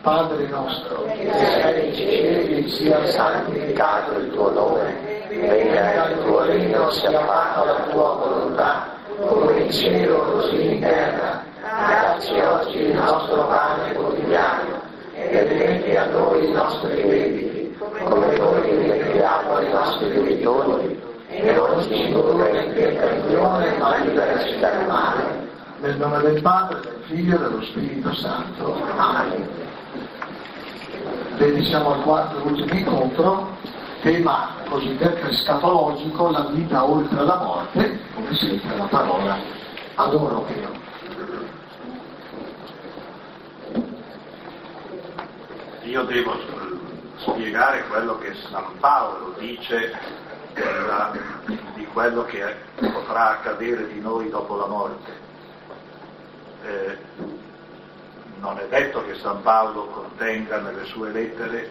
Padre nostro, che sei nei cieli, sia santificato il tuo nome, venga il tuo regno, sia fatta la tua volontà, come in cielo così in terra. Dacci oggi il nostro pane quotidiano, e rimetti a noi i nostri debiti, come noi rimettiamo ai nostri debitori, e non ci indurre in tentazione, ma liberaci dal male. Nel nome del Padre, del Figlio e dello Spirito Santo. Amen. Bene, siamo al quarto e ultimo incontro, tema cosiddetto escatologico, la vita oltre la morte, come sempre la parola adoro io. Io devo spiegare quello che San Paolo dice di quello che potrà accadere di noi dopo la morte. Non è detto che San Paolo contenga nelle sue lettere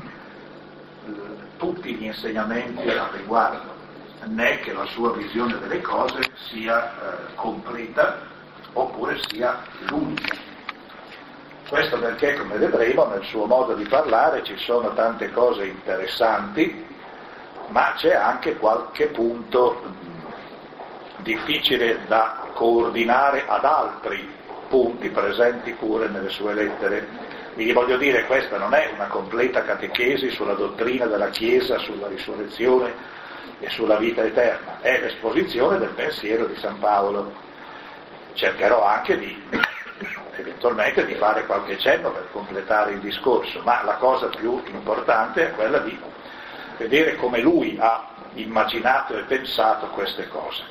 tutti gli insegnamenti al riguardo, né che la sua visione delle cose sia completa oppure sia l'unica. Questo perché, come vedremo, nel suo modo di parlare ci sono tante cose interessanti, ma c'è anche qualche punto difficile da coordinare ad altri punti presenti pure nelle sue lettere. Quindi voglio dire, questa non è una completa catechesi sulla dottrina della Chiesa, sulla risurrezione e sulla vita eterna, è l'esposizione del pensiero di San Paolo. Cercherò anche eventualmente di fare qualche cenno per completare il discorso, ma la cosa più importante è quella di vedere come lui ha immaginato e pensato queste cose.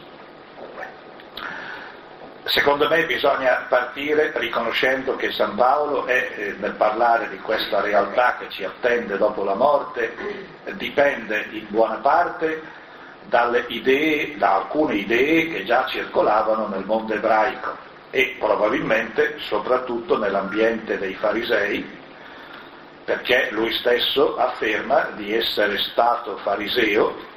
Secondo me bisogna partire riconoscendo che San Paolo nel parlare di questa realtà che ci attende dopo la morte, dipende in buona parte da alcune idee che già circolavano nel mondo ebraico e probabilmente soprattutto nell'ambiente dei farisei, perché lui stesso afferma di essere stato fariseo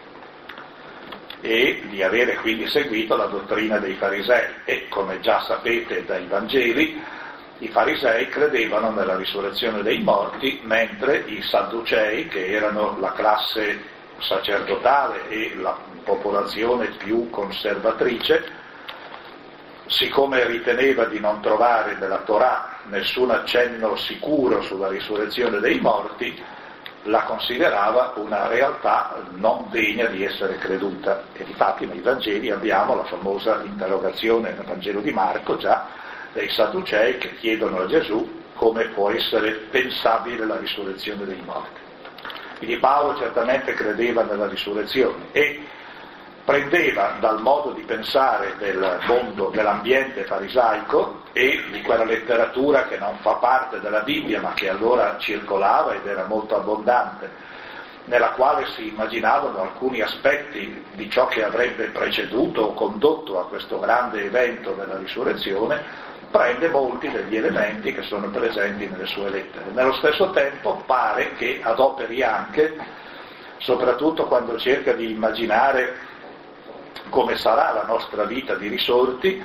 e di avere quindi seguito la dottrina dei farisei, e come già sapete dai Vangeli i farisei credevano nella risurrezione dei morti, mentre i sadducei, che erano la classe sacerdotale e la popolazione più conservatrice, siccome riteneva di non trovare nella Torah nessun accenno sicuro sulla risurrezione dei morti, la considerava una realtà non degna di essere creduta. E difatti nei Vangeli abbiamo la famosa interrogazione nel Vangelo di Marco già dei Sadducei che chiedono a Gesù come può essere pensabile la risurrezione dei morti. Quindi Paolo certamente credeva nella risurrezione e prendeva dal modo di pensare del mondo, dell'ambiente farisaico e di quella letteratura che non fa parte della Bibbia ma che allora circolava ed era molto abbondante, nella quale si immaginavano alcuni aspetti di ciò che avrebbe preceduto o condotto a questo grande evento della risurrezione, prende molti degli elementi che sono presenti nelle sue lettere. Nello stesso tempo pare che adoperi anche, soprattutto quando cerca di immaginare come sarà la nostra vita di risorti,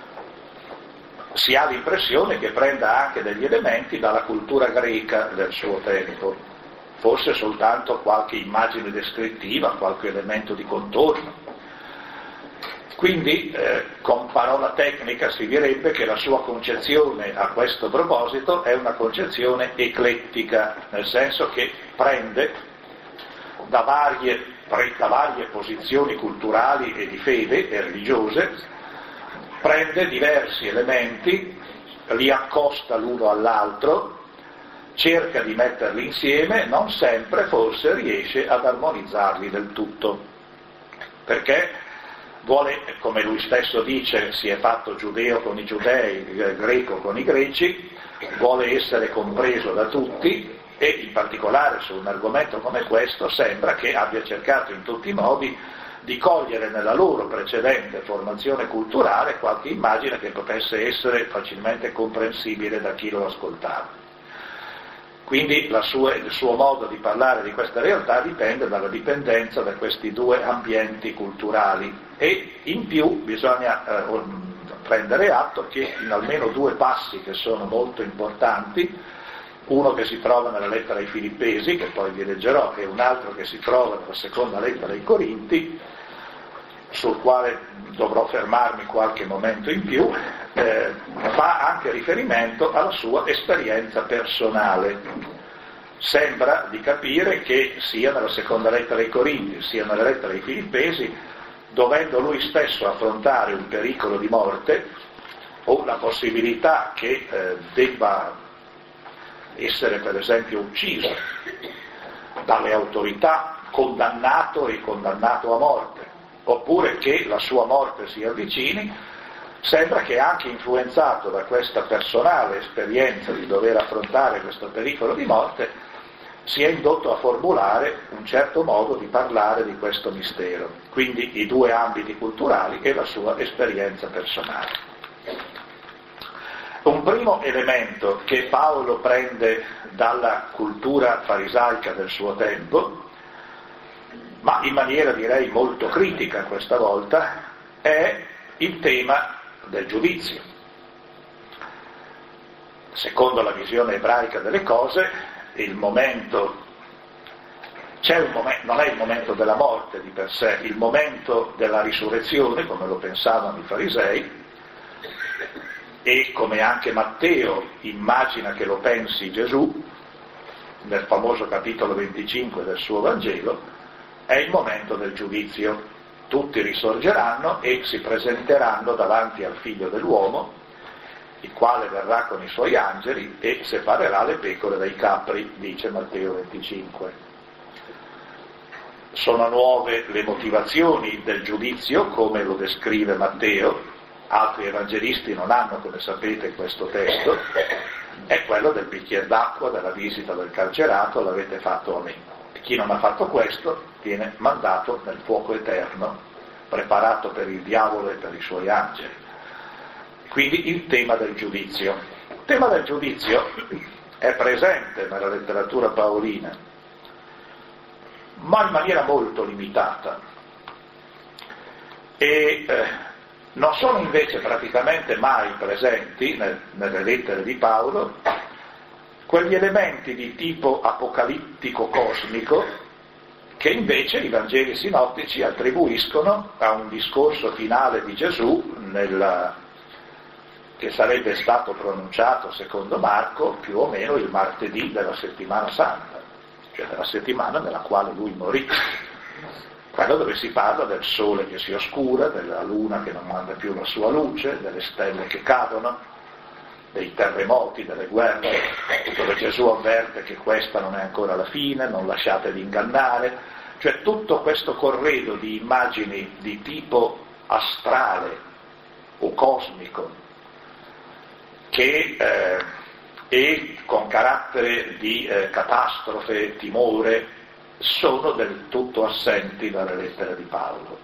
si ha l'impressione che prenda anche degli elementi dalla cultura greca del suo tempo, forse soltanto qualche immagine descrittiva, qualche elemento di contorno. Quindi, con parola tecnica si direbbe che la sua concezione a questo proposito è una concezione eclettica, nel senso che prende da varie posizioni culturali e di fede e religiose, prende diversi elementi, li accosta l'uno all'altro, cerca di metterli insieme, non sempre forse riesce ad armonizzarli del tutto, perché vuole, come lui stesso dice, si è fatto giudeo con i giudei, greco con i greci, vuole essere compreso da tutti, e in particolare su un argomento come questo sembra che abbia cercato in tutti i modi di cogliere nella loro precedente formazione culturale qualche immagine che potesse essere facilmente comprensibile da chi lo ascoltava. Quindi il suo modo di parlare di questa realtà dipende dalla dipendenza da questi due ambienti culturali, e in più bisogna prendere atto che in almeno due passi che sono molto importanti uno che si trova nella lettera ai Filippesi, che poi vi leggerò, e un altro che si trova nella seconda lettera ai Corinti, sul quale dovrò fermarmi qualche momento in più, fa anche riferimento alla sua esperienza personale. Sembra di capire che sia nella seconda lettera ai Corinti, sia nella lettera ai Filippesi, dovendo lui stesso affrontare un pericolo di morte o la possibilità che debba essere per esempio ucciso dalle autorità, condannato e condannato a morte, oppure che la sua morte si avvicini, sembra che anche influenzato da questa personale esperienza di dover affrontare questo pericolo di morte, sia indotto a formulare un certo modo di parlare di questo mistero, quindi i due ambiti culturali e la sua esperienza personale. Un primo elemento che Paolo prende dalla cultura farisaica del suo tempo, ma in maniera direi molto critica questa volta, è il tema del giudizio. Secondo la visione ebraica delle cose, il momento, non è il momento della morte di per sé, il momento della risurrezione, come lo pensavano i farisei, e come anche Matteo immagina che lo pensi Gesù, nel famoso capitolo 25 del suo Vangelo, è il momento del giudizio. Tutti risorgeranno e si presenteranno davanti al Figlio dell'uomo, il quale verrà con i suoi angeli e separerà le pecore dai capri, dice Matteo 25. Sono nuove le motivazioni del giudizio, come lo descrive Matteo. Altri evangelisti non hanno, come sapete, questo testo, è quello del bicchiere d'acqua, della visita del carcerato, l'avete fatto a me. E chi non ha fatto questo viene mandato nel fuoco eterno, preparato per il diavolo e per i suoi angeli. Quindi il tema del giudizio. Il tema del giudizio è presente nella letteratura paolina, ma in maniera molto limitata. E non sono invece praticamente mai presenti nelle lettere di Paolo quegli elementi di tipo apocalittico cosmico che invece i Vangeli sinottici attribuiscono a un discorso finale di Gesù che sarebbe stato pronunciato secondo Marco più o meno il martedì della settimana santa, cioè della settimana nella quale lui morì. Quello dove si parla del sole che si oscura, della luna che non manda più la sua luce, delle stelle che cadono, dei terremoti, delle guerre, dove Gesù avverte che questa non è ancora la fine, non lasciatevi ingannare, cioè tutto questo corredo di immagini di tipo astrale o cosmico che e con carattere di catastrofe, timore, sono del tutto assenti dalle lettere di Paolo.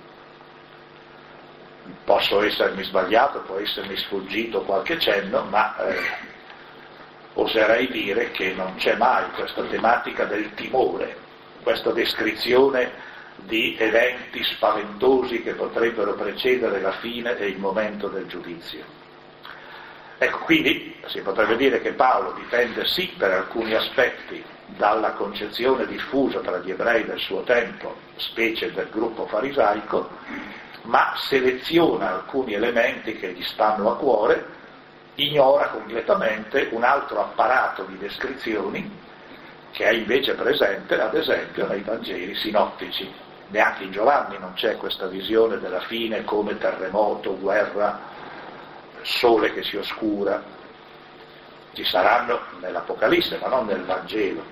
Posso essermi sbagliato, può essermi sfuggito qualche cenno, ma oserei dire che non c'è mai questa tematica del timore, questa descrizione di eventi spaventosi che potrebbero precedere la fine e il momento del giudizio. Ecco, quindi si potrebbe dire che Paolo dipende sì per alcuni aspetti dalla concezione diffusa tra gli ebrei del suo tempo, specie del gruppo farisaico, ma seleziona alcuni elementi che gli stanno a cuore, ignora completamente un altro apparato di descrizioni che è invece presente, ad esempio, nei Vangeli sinottici. Neanche in Giovanni non c'è questa visione della fine come terremoto, guerra, sole che si oscura. Ci saranno nell'Apocalisse, ma non nel Vangelo.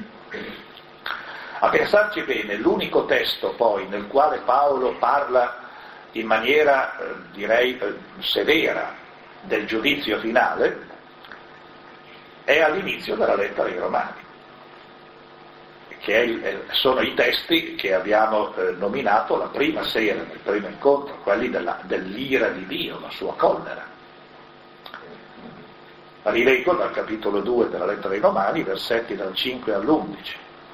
A pensarci bene, l'unico testo poi nel quale Paolo parla in maniera, direi, severa del giudizio finale è all'inizio della lettera ai Romani, che sono i testi che abbiamo nominato la prima sera, nel primo incontro, quelli dell'ira di Dio, la sua collera. Rileggo dal capitolo 2 della lettera ai Romani, versetti dal 5 all'11.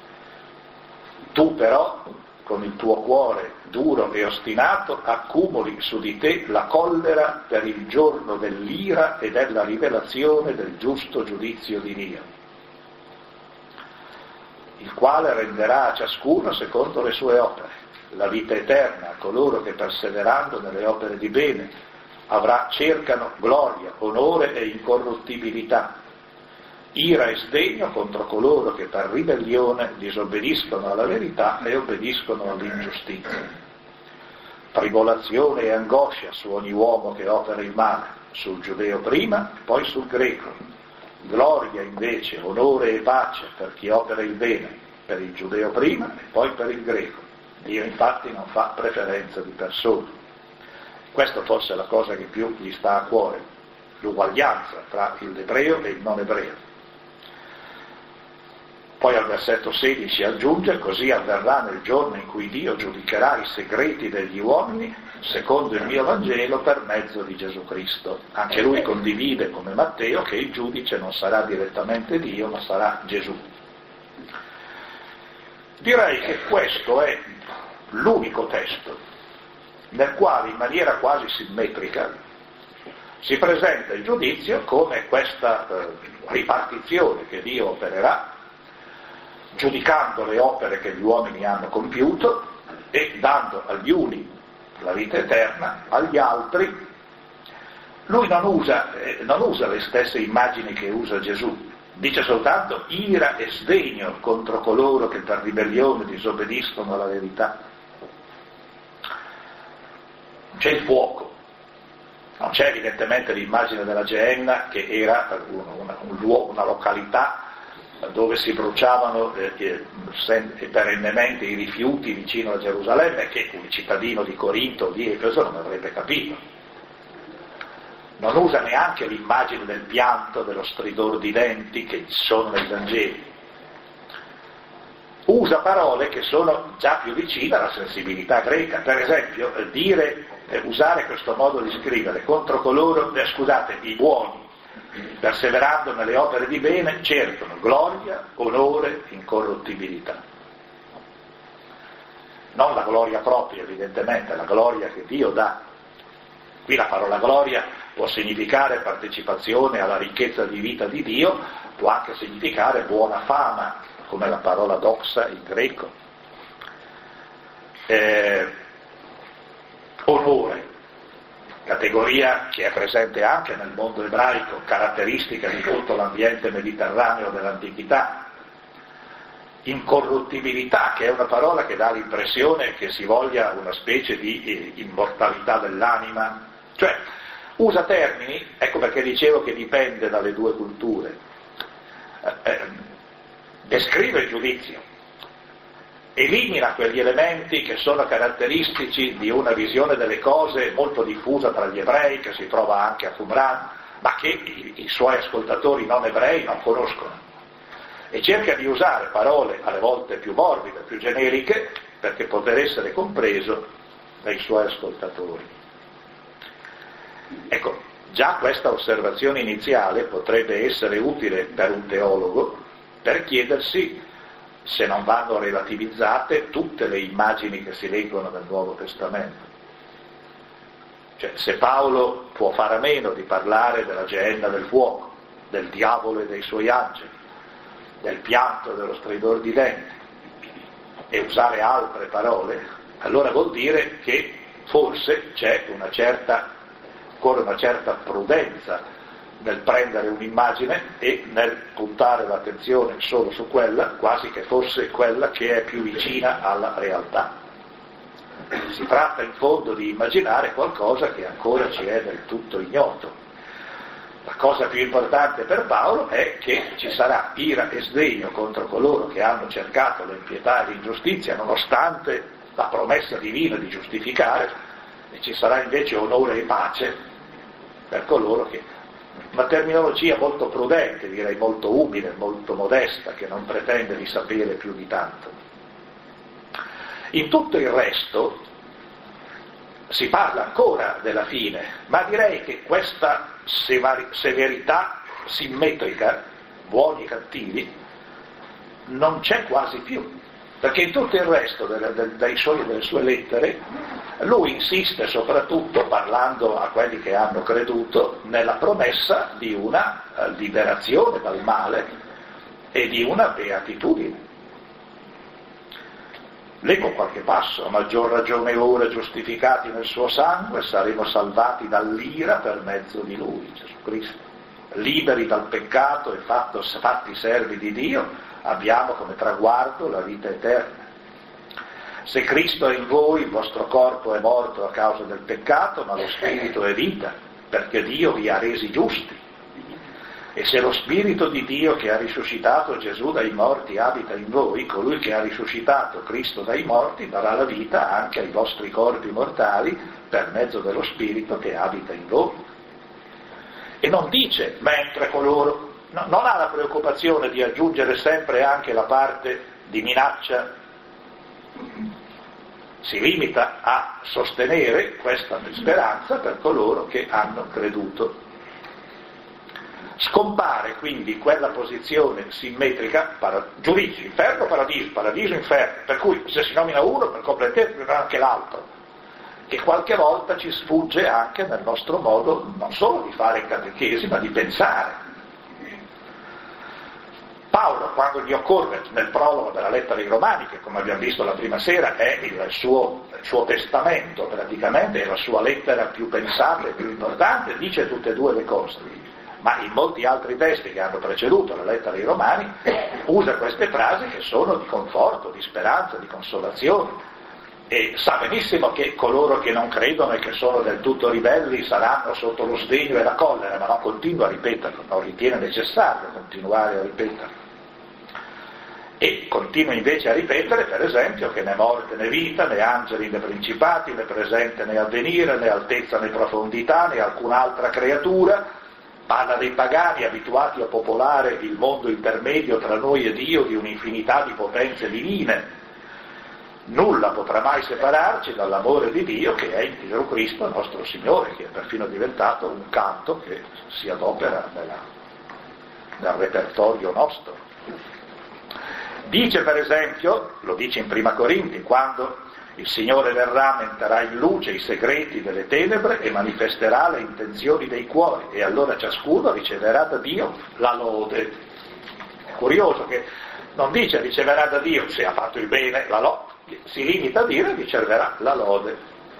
Tu però, con il tuo cuore duro e ostinato, accumuli su di te la collera per il giorno dell'ira e della rivelazione del giusto giudizio di Dio. il quale renderà a ciascuno secondo le sue opere, la vita eterna a coloro che perseverando nelle opere di bene cercano gloria, onore e incorruttibilità, ira e sdegno contro coloro che per ribellione disobbediscono alla verità e obbediscono all'ingiustizia, tribolazione e angoscia su ogni uomo che opera il male, sul giudeo prima, poi sul greco, gloria invece, onore e pace per chi opera il bene, per il giudeo prima e poi per il greco. Dio infatti non fa preferenza di persone. Questa forse è la cosa che più gli sta a cuore, l'uguaglianza tra l'ebreo e il non ebreo. Poi al versetto 16 aggiunge: così avverrà nel giorno in cui Dio giudicherà i segreti degli uomini secondo il mio Vangelo per mezzo di Gesù Cristo. Anche lui condivide come Matteo che il giudice non sarà direttamente Dio ma sarà Gesù. Direi che questo è l'unico testo nel quale in maniera quasi simmetrica si presenta il giudizio come questa ripartizione che Dio opererà, giudicando le opere che gli uomini hanno compiuto e dando agli uni la vita eterna, agli altri. Lui non usa le stesse immagini che usa Gesù, dice soltanto ira e sdegno contro coloro che per ribellione disobbediscono alla verità. C'è il fuoco, non c'è evidentemente l'immagine della Geenna che era una località dove si bruciavano perennemente i rifiuti vicino a Gerusalemme, che un cittadino di Corinto o di Efeso non avrebbe capito. Non usa neanche l'immagine del pianto, dello stridor di denti che sono nei Vangeli. Usa parole che sono già più vicine alla sensibilità greca. Per esempio, usare questo modo di scrivere contro coloro, i buoni, perseverando nelle opere di bene, cercano gloria, onore, incorruttibilità. Non la gloria propria, evidentemente, la gloria che Dio dà. Qui la parola gloria può significare partecipazione alla ricchezza di vita di Dio, può anche significare buona fama, come la parola doxa in greco. Onore, categoria che è presente anche nel mondo ebraico, caratteristica di tutto l'ambiente mediterraneo dell'antichità. Incorruttibilità, che è una parola che dà l'impressione che si voglia una specie di immortalità dell'anima, cioè usa termini, ecco perché dicevo che dipende dalle due culture. Descrive il giudizio, elimina quegli elementi che sono caratteristici di una visione delle cose molto diffusa tra gli ebrei, che si trova anche a Qumran, ma che i suoi ascoltatori non ebrei non conoscono, e cerca di usare parole alle volte più morbide, più generiche, perché poter essere compreso dai suoi ascoltatori. Ecco, già questa osservazione iniziale potrebbe essere utile per un teologo per chiedersi se non vanno relativizzate tutte le immagini che si leggono nel Nuovo Testamento. Cioè, se Paolo può fare a meno di parlare della Geenna del fuoco, del diavolo e dei suoi angeli, del pianto e dello stridor di denti, e usare altre parole, allora vuol dire che forse c'è ancora una certa prudenza nel prendere un'immagine e nel puntare l'attenzione solo su quella, quasi che fosse quella che è più vicina alla realtà. Si tratta in fondo di immaginare qualcosa che ancora ci è del tutto ignoto. La cosa più importante per Paolo è che ci sarà ira e sdegno contro coloro che hanno cercato l'impietà e l'ingiustizia nonostante la promessa divina di giustificare, e ci sarà invece onore e pace per coloro che... Una terminologia molto prudente, direi molto umile, molto modesta, che non pretende di sapere più di tanto. In tutto il resto si parla ancora della fine, ma direi che questa severità simmetrica, buoni e cattivi, non c'è quasi più, perché in tutto il resto delle sue lettere lui insiste soprattutto, parlando a quelli che hanno creduto, nella promessa di una liberazione dal male e di una beatitudine. Leggo qualche passo: a maggior ragione ora, giustificati nel suo sangue, saremo salvati dall'ira per mezzo di Lui, Gesù Cristo. Liberi dal peccato e fatti servi di Dio, abbiamo come traguardo la vita eterna. Se Cristo è in voi, il vostro corpo è morto a causa del peccato, ma lo Spirito è vita, perché Dio vi ha resi giusti. E se lo Spirito di Dio che ha risuscitato Gesù dai morti abita in voi, colui che ha risuscitato Cristo dai morti darà la vita anche ai vostri corpi mortali per mezzo dello Spirito che abita in voi. E non dice mentre coloro, no, non ha la preoccupazione di aggiungere sempre anche la parte di minaccia, si limita a sostenere questa speranza per coloro che hanno creduto. Scompare quindi quella posizione simmetrica, giudizio, inferno, paradiso, inferno, per cui se si nomina uno per completare anche l'altro, che qualche volta ci sfugge anche nel nostro modo non solo di fare catechesi, ma di pensare. Paolo, quando gli occorre nel prologo della lettera ai Romani, che come abbiamo visto la prima sera è il suo testamento praticamente, è la sua lettera più pensata e più importante, dice tutte e due le cose, ma in molti altri testi che hanno preceduto la lettera ai Romani usa queste frasi che sono di conforto, di speranza, di consolazione, e sa benissimo che coloro che non credono e che sono del tutto ribelli saranno sotto lo sdegno e la collera, ma non continua a ripeterlo, non ritiene necessario continuare a ripeterlo. E continua invece a ripetere, per esempio, che né morte né vita, né angeli né principati, né presente né avvenire, né altezza né profondità, né alcun'altra creatura, parla dei pagani abituati a popolare il mondo intermedio tra noi e Dio di un'infinità di potenze divine. Nulla potrà mai separarci dall'amore di Dio che è in Gesù Cristo nostro Signore, che è perfino diventato un canto che si adopera nel repertorio nostro. Dice per esempio, lo dice in Prima Corinti, quando il Signore verrà metterà in luce i segreti delle tenebre e manifesterà le intenzioni dei cuori, e allora ciascuno riceverà da Dio la lode. È curioso che non dice riceverà da Dio se ha fatto il bene, la lode, si limita a dire riceverà la lode.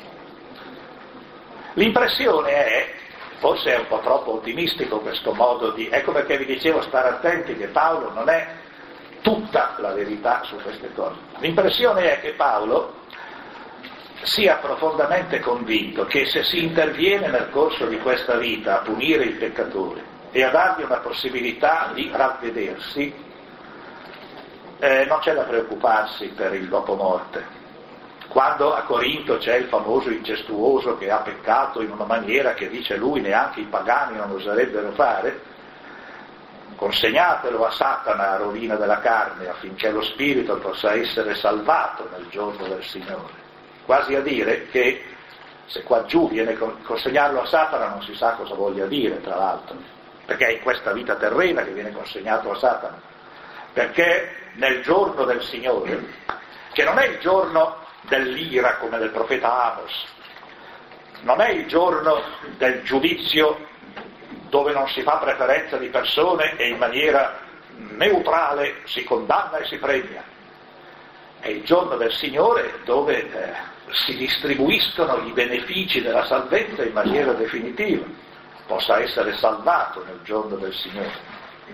L'impressione è, forse è un po' troppo ottimistico questo modo di, ecco perché vi dicevo stare attenti che Paolo non è tutta la verità su queste cose. L'impressione è che Paolo sia profondamente convinto che se si interviene nel corso di questa vita a punire il peccatore e a dargli una possibilità di ravvedersi, non c'è da preoccuparsi per il dopo morte. Quando a Corinto c'è il famoso incestuoso che ha peccato in una maniera che dice lui neanche i pagani non oserebbero fare, consegnatelo a Satana, rovina della carne, affinché lo spirito possa essere salvato nel giorno del Signore. Quasi a dire che se qua giù viene consegnarlo a Satana non si sa cosa voglia dire, tra l'altro, perché è in questa vita terrena che viene consegnato a Satana, perché nel giorno del Signore, che non è il giorno dell'ira come del profeta Amos, non è il giorno del giudizio dove non si fa preferenza di persone e in maniera neutrale si condanna e si premia. È il giorno del Signore dove si distribuiscono i benefici della salvezza in maniera definitiva, possa essere salvato nel giorno del Signore.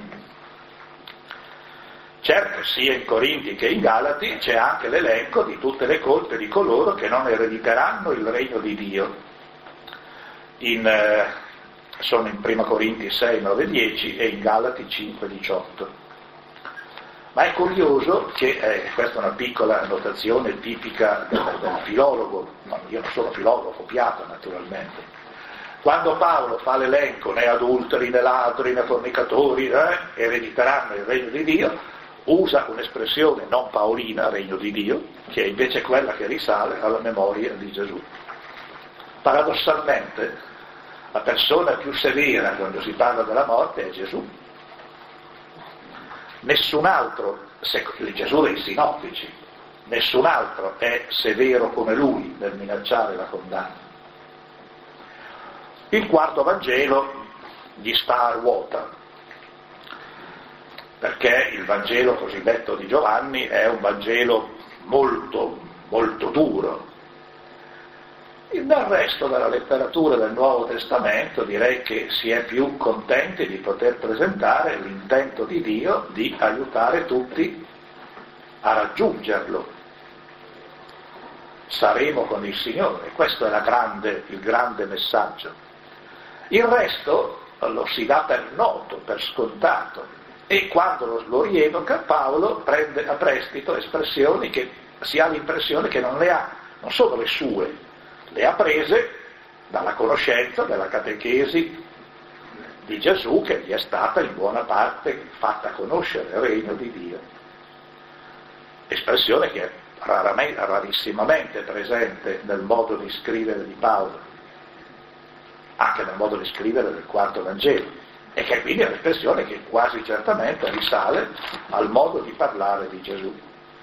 Certo, sia in Corinti che in Galati c'è anche l'elenco di tutte le colpe di coloro che non erediteranno il regno di Dio. Sono in 1 Corinti 6, 9, 10 e in Galati 5, 18. Ma è curioso che, questa è una piccola annotazione tipica del filologo, no, io non sono filologo, copiato naturalmente. Quando Paolo fa l'elenco, né adulteri, né ladri, né fornicatori erediteranno il regno di Dio, usa un'espressione non paolina, regno di Dio, che è invece quella che risale alla memoria di Gesù. Paradossalmente, la persona più severa quando si parla della morte è Gesù. Nessun altro, Gesù dei sinottici, nessun altro è severo come lui nel minacciare la condanna. Il quarto Vangelo gli sta a ruota, perché il Vangelo cosiddetto di Giovanni è un Vangelo molto, molto duro. Nel resto della letteratura del Nuovo Testamento direi che si è più contenti di poter presentare l'intento di Dio di aiutare tutti a raggiungerlo. Saremo con il Signore, questo è il grande messaggio. Il resto lo si dà per noto, per scontato, e quando lo rievoca Paolo prende a prestito espressioni che si ha l'impressione che non sono le sue, le ha prese dalla conoscenza, dalla catechesi di Gesù, che gli è stata in buona parte fatta conoscere il regno di Dio. Espressione che è rarissimamente presente nel modo di scrivere di Paolo, anche nel modo di scrivere del quarto Vangelo, e che quindi è un'espressione che quasi certamente risale al modo di parlare di Gesù.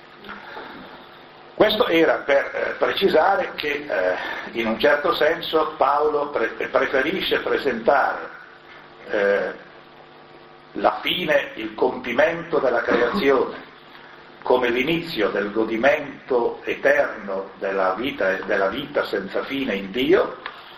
Questo era per precisare che in un certo senso Paolo preferisce presentare la fine, il compimento della creazione come l'inizio del godimento eterno della vita senza fine in Dio,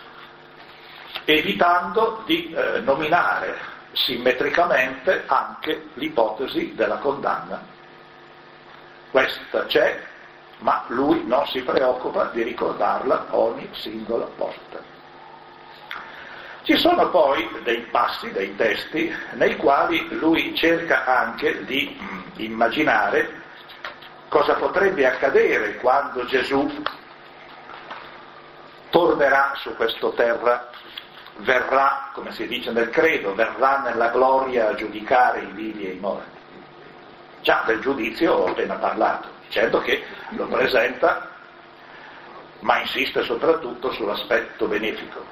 evitando di nominare simmetricamente anche l'ipotesi della condanna. Questa c'è, ma lui non si preoccupa di ricordarla ogni singola volta. Ci sono poi dei passi, dei testi, nei quali lui cerca anche di immaginare cosa potrebbe accadere quando Gesù tornerà su questa terra, verrà, come si dice nel credo, verrà nella gloria a giudicare i vivi e i morti. Già del giudizio ho appena parlato, dicendo che lo presenta, ma insiste soprattutto sull'aspetto benefico,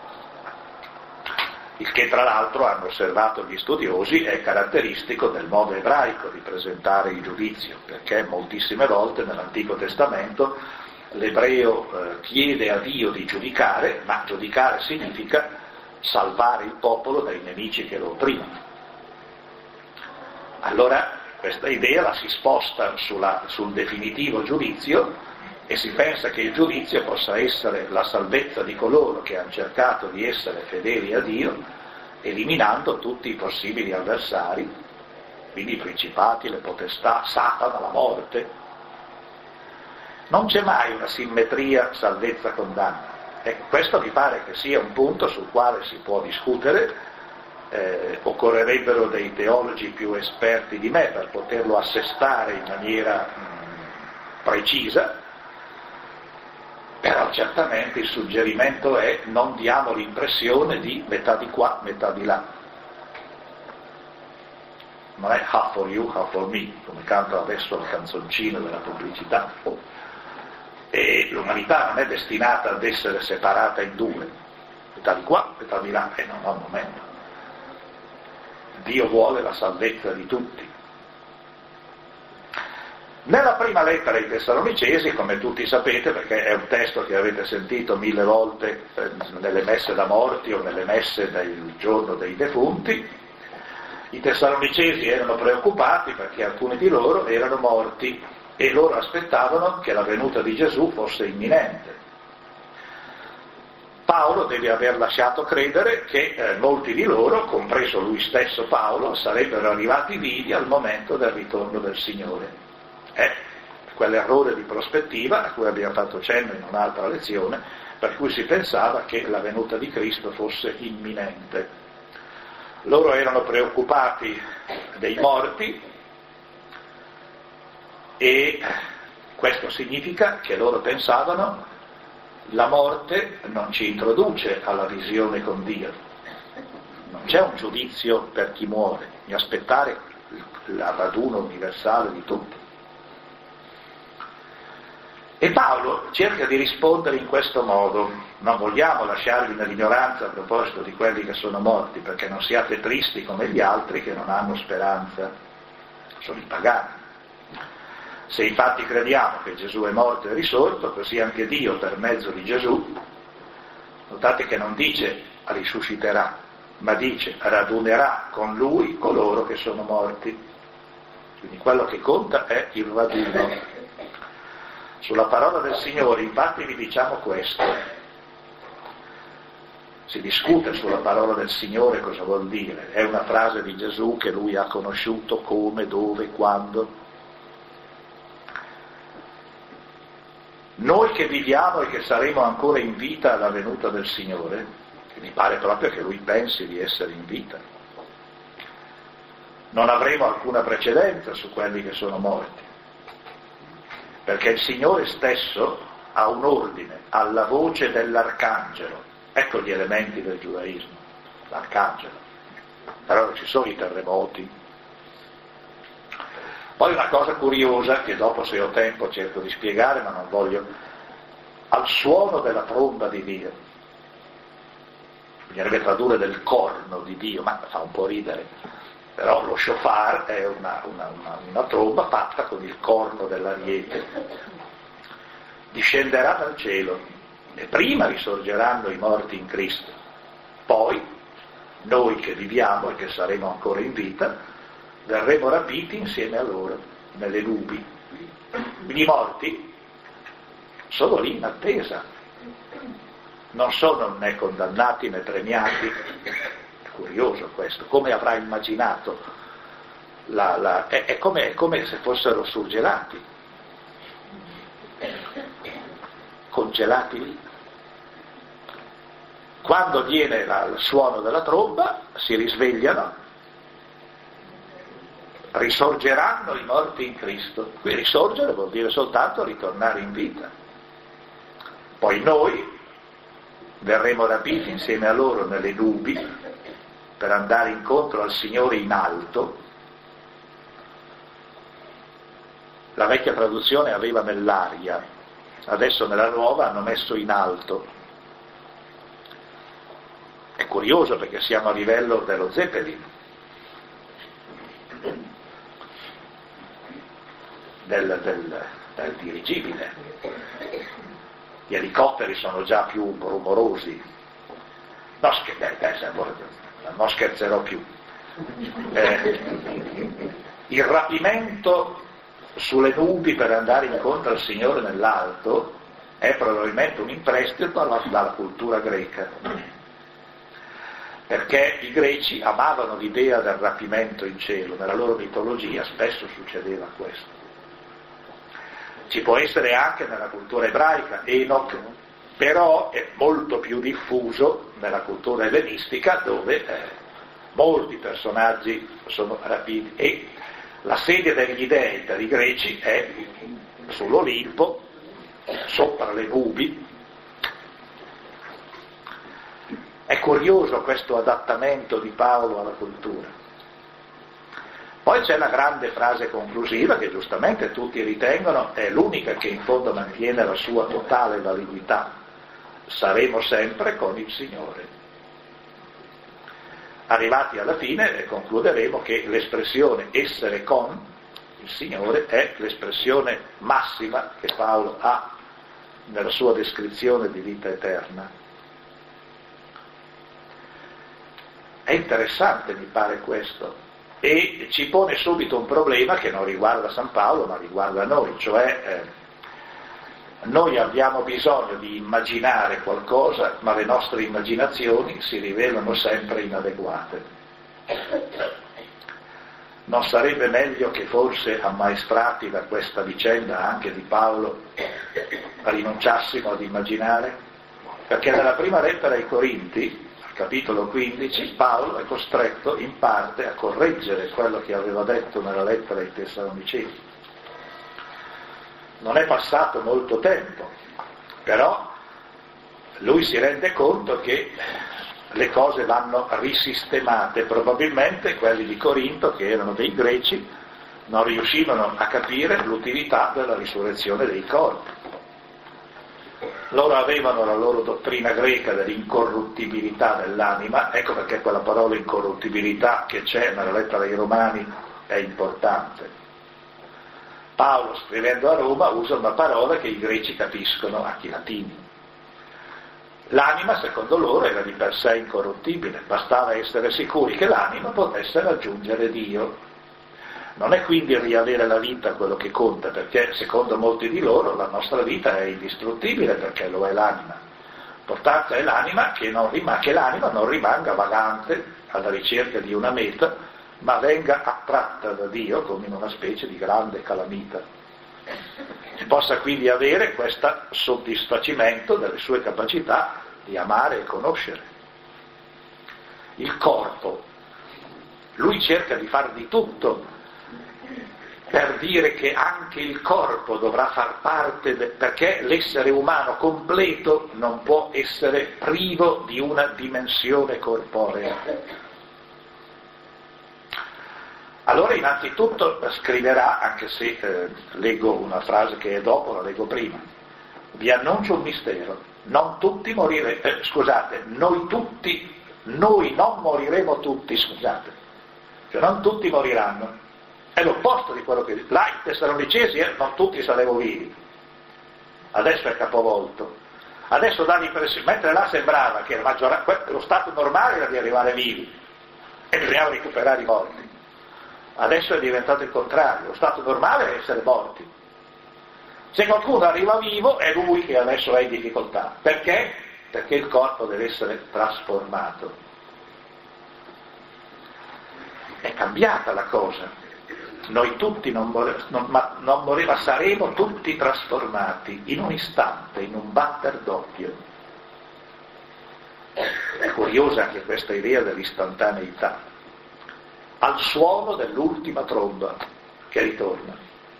il che tra l'altro, hanno osservato gli studiosi, è caratteristico del modo ebraico di presentare il giudizio, perché moltissime volte nell'Antico Testamento l'ebreo chiede a Dio di giudicare, ma giudicare significa salvare il popolo dai nemici che lo opprimono. Allora questa idea la si sposta sul definitivo giudizio e si pensa che il giudizio possa essere la salvezza di coloro che hanno cercato di essere fedeli a Dio, eliminando tutti i possibili avversari, quindi i principati, le potestà, Satana, la morte. Non c'è mai una simmetria salvezza-condanna. E questo mi pare che sia un punto sul quale si può discutere. Occorrerebbero dei teologi più esperti di me per poterlo assestare in maniera precisa, però certamente il suggerimento è: non diamo l'impressione di metà di qua, metà di là. Non è half for you, half for me, come canta adesso il canzoncino della pubblicità. E l'umanità non è destinata ad essere separata in due, metà di qua, metà di là, e non ha un momento. Dio vuole la salvezza di tutti. Nella prima lettera ai Tessalonicesi, come tutti sapete, perché è un testo che avete sentito 1000 volte nelle messe da morti o nelle messe del giorno dei defunti, i Tessalonicesi erano preoccupati perché alcuni di loro erano morti e loro aspettavano che la venuta di Gesù fosse imminente. Paolo deve aver lasciato credere che molti di loro, compreso lui stesso Paolo, sarebbero arrivati vivi al momento del ritorno del Signore. È quell'errore di prospettiva a cui abbiamo fatto cenno in un'altra lezione, per cui si pensava che la venuta di Cristo fosse imminente. Loro erano preoccupati dei morti e questo significa che loro pensavano: la morte non ci introduce alla visione con Dio, non c'è un giudizio per chi muore, di aspettare il raduno universale di tutti. E Paolo cerca di rispondere in questo modo: non vogliamo lasciarvi nell'ignoranza a proposito di quelli che sono morti, perché non siate tristi come gli altri che non hanno speranza, sono i pagani. Se infatti crediamo che Gesù è morto e risorto, così anche Dio per mezzo di Gesù, notate che non dice risusciterà, ma dice radunerà con lui coloro che sono morti. Quindi quello che conta è il raduno. Sulla parola del Signore, infatti, vi diciamo questo. Si discute sulla parola del Signore cosa vuol dire. È una frase di Gesù che lui ha conosciuto come, dove, quando. Noi che viviamo e che saremo ancora in vita alla venuta del Signore, che mi pare proprio che lui pensi di essere in vita, non avremo alcuna precedenza su quelli che sono morti, perché il Signore stesso ha un ordine, alla voce dell'arcangelo. Ecco gli elementi del giudaismo, l'arcangelo. Però non ci sono i terremoti. Poi una cosa curiosa, che dopo se ho tempo cerco di spiegare, ma non voglio, al suono della tromba di Dio, bisognerebbe tradurre del corno di Dio, ma fa un po' ridere, però lo shofar è una tromba fatta con il corno dell'ariete, discenderà dal cielo e prima risorgeranno i morti in Cristo, poi noi che viviamo e che saremo ancora in vita verremo rapiti insieme a loro nelle nubi. Quindi i morti sono lì in attesa, non sono né condannati né premiati. È curioso questo, come avrà immaginato è come se fossero surgelati, congelati lì. Quando viene il suono della tromba si risvegliano, risorgeranno i morti in Cristo. Qui risorgere vuol dire soltanto ritornare in vita. Poi noi verremo rapiti insieme a loro nelle nubi per andare incontro al Signore in alto. La vecchia traduzione aveva nell'aria, adesso nella nuova hanno messo in alto. È curioso perché siamo a livello dello Zeppelin, del dirigibile. Gli elicotteri sono già più rumorosi. Non scherzerò più. Il rapimento sulle nubi per andare incontro al Signore nell'alto è probabilmente un imprestito dalla cultura greca, perché i greci amavano l'idea del rapimento in cielo, nella loro mitologia spesso succedeva questo. Ci può essere anche nella cultura ebraica, Enoch, però è molto più diffuso nella cultura ellenistica, dove molti personaggi sono rapiti, e la sede degli dei per i greci è sull'Olimpo, sopra le nubi. È curioso questo adattamento di Paolo alla cultura. Poi c'è la grande frase conclusiva che giustamente tutti ritengono è l'unica che in fondo mantiene la sua totale validità: saremo sempre con il Signore. Arrivati alla fine concluderemo che l'espressione essere con il Signore è l'espressione massima che Paolo ha nella sua descrizione di vita eterna. È interessante, mi pare, questo. E ci pone subito un problema che non riguarda San Paolo ma riguarda noi, cioè noi abbiamo bisogno di immaginare qualcosa, ma le nostre immaginazioni si rivelano sempre inadeguate. Non sarebbe meglio che forse, ammaestrati da questa vicenda anche di Paolo, rinunciassimo ad immaginare? Perché nella prima lettera ai Corinti, capitolo 15, Paolo è costretto in parte a correggere quello che aveva detto nella lettera ai Tessalonicesi. Non è passato molto tempo, però lui si rende conto che le cose vanno risistemate. Probabilmente quelli di Corinto, che erano dei greci, non riuscivano a capire l'utilità della risurrezione dei corpi. Loro avevano la loro dottrina greca dell'incorruttibilità dell'anima, ecco perché quella parola incorruttibilità che c'è nella lettera ai Romani è importante. Paolo, scrivendo a Roma, usa una parola che i greci capiscono, anche i latini. L'anima, secondo loro, era di per sé incorruttibile, bastava essere sicuri che l'anima potesse raggiungere Dio. Non è quindi riavere la vita quello che conta, perché secondo molti di loro la nostra vita è indistruttibile perché lo è l'anima. L'importante è l'anima che l'anima non rimanga vagante alla ricerca di una meta, ma venga attratta da Dio come in una specie di grande calamita. Si possa quindi avere questo soddisfacimento delle sue capacità di amare e conoscere. Il corpo, lui cerca di far di tutto per dire che anche il corpo dovrà far parte, perché l'essere umano completo non può essere privo di una dimensione corporea. Allora innanzitutto scriverà, anche se leggo una frase che è dopo, la leggo prima: vi annuncio un mistero, non tutti moriremo, noi non moriremo tutti, cioè non tutti moriranno. È l'opposto di quello che là in Tessalonicesi non tutti saremo vivi. Adesso è capovolto. Adesso dà l'impressione, mentre là sembrava che lo stato normale era di arrivare vivi e bisognava recuperare i morti. Adesso è diventato il contrario, lo stato normale è essere morti. Se qualcuno arriva vivo è lui che adesso è in difficoltà. Perché? Perché il corpo deve essere trasformato. È cambiata la cosa. Noi tutti non moriremo, saremo tutti trasformati in un istante, in un batter d'occhio. È curiosa anche questa idea dell'istantaneità. Al suono dell'ultima tromba che ritorna.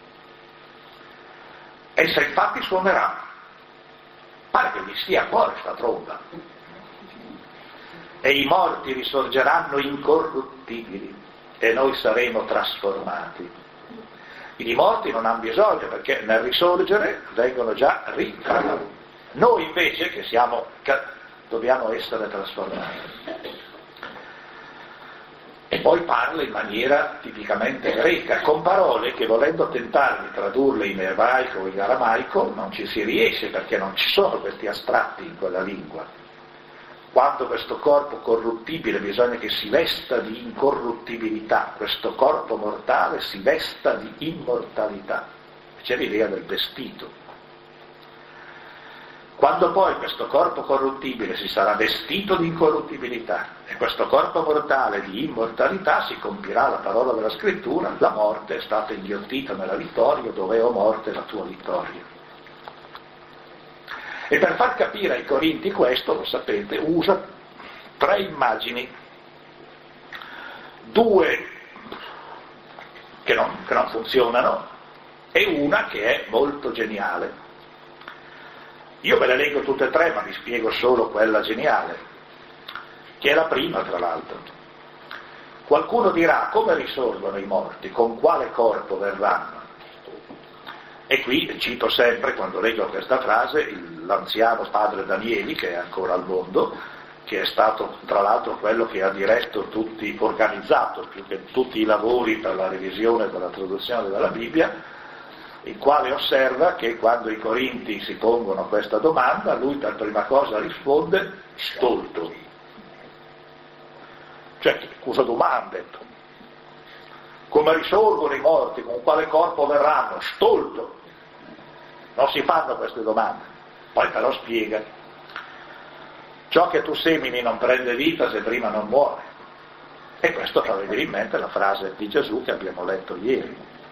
Essa infatti suonerà. Pare che gli stia a cuore sta tromba. E i morti risorgeranno incorruttibili. E noi saremo trasformati. I morti non hanno bisogno, perché nel risorgere vengono già ritrasformati. Noi invece dobbiamo essere trasformati. E poi parla in maniera tipicamente greca, con parole che, volendo tentare di tradurle in ebraico o in aramaico, non ci si riesce, perché non ci sono questi astratti in quella lingua. Quando questo corpo corruttibile bisogna che si vesta di incorruttibilità, questo corpo mortale si vesta di immortalità. C'è l'idea del vestito. Quando poi questo corpo corruttibile si sarà vestito di incorruttibilità e questo corpo mortale di immortalità, si compirà la parola della Scrittura: la morte è stata inghiottita nella vittoria, dove, o morte, la tua vittoria. E per far capire ai Corinti questo, lo sapete, usa 3 immagini, 2 che non funzionano e una che è molto geniale. Io ve le leggo tutte e 3, ma vi spiego solo quella geniale, che è la prima tra l'altro. Qualcuno dirà: come risorgono i morti? Con quale corpo verranno? E qui cito sempre, quando leggo questa frase, l'anziano padre Danieli, che è ancora al mondo, che è stato tra l'altro quello che ha organizzato più che tutti i lavori per la revisione e per la traduzione della Bibbia, il quale osserva che quando i Corinti si pongono questa domanda, lui per prima cosa risponde: stolto. Cioè, cosa domande? Come risorgono i morti? Con quale corpo verranno? Stolto. Non si fanno queste domande. Poi però spiega: ciò che tu semini non prende vita se prima non muore. E questo fa venire in mente la frase di Gesù che abbiamo letto ieri.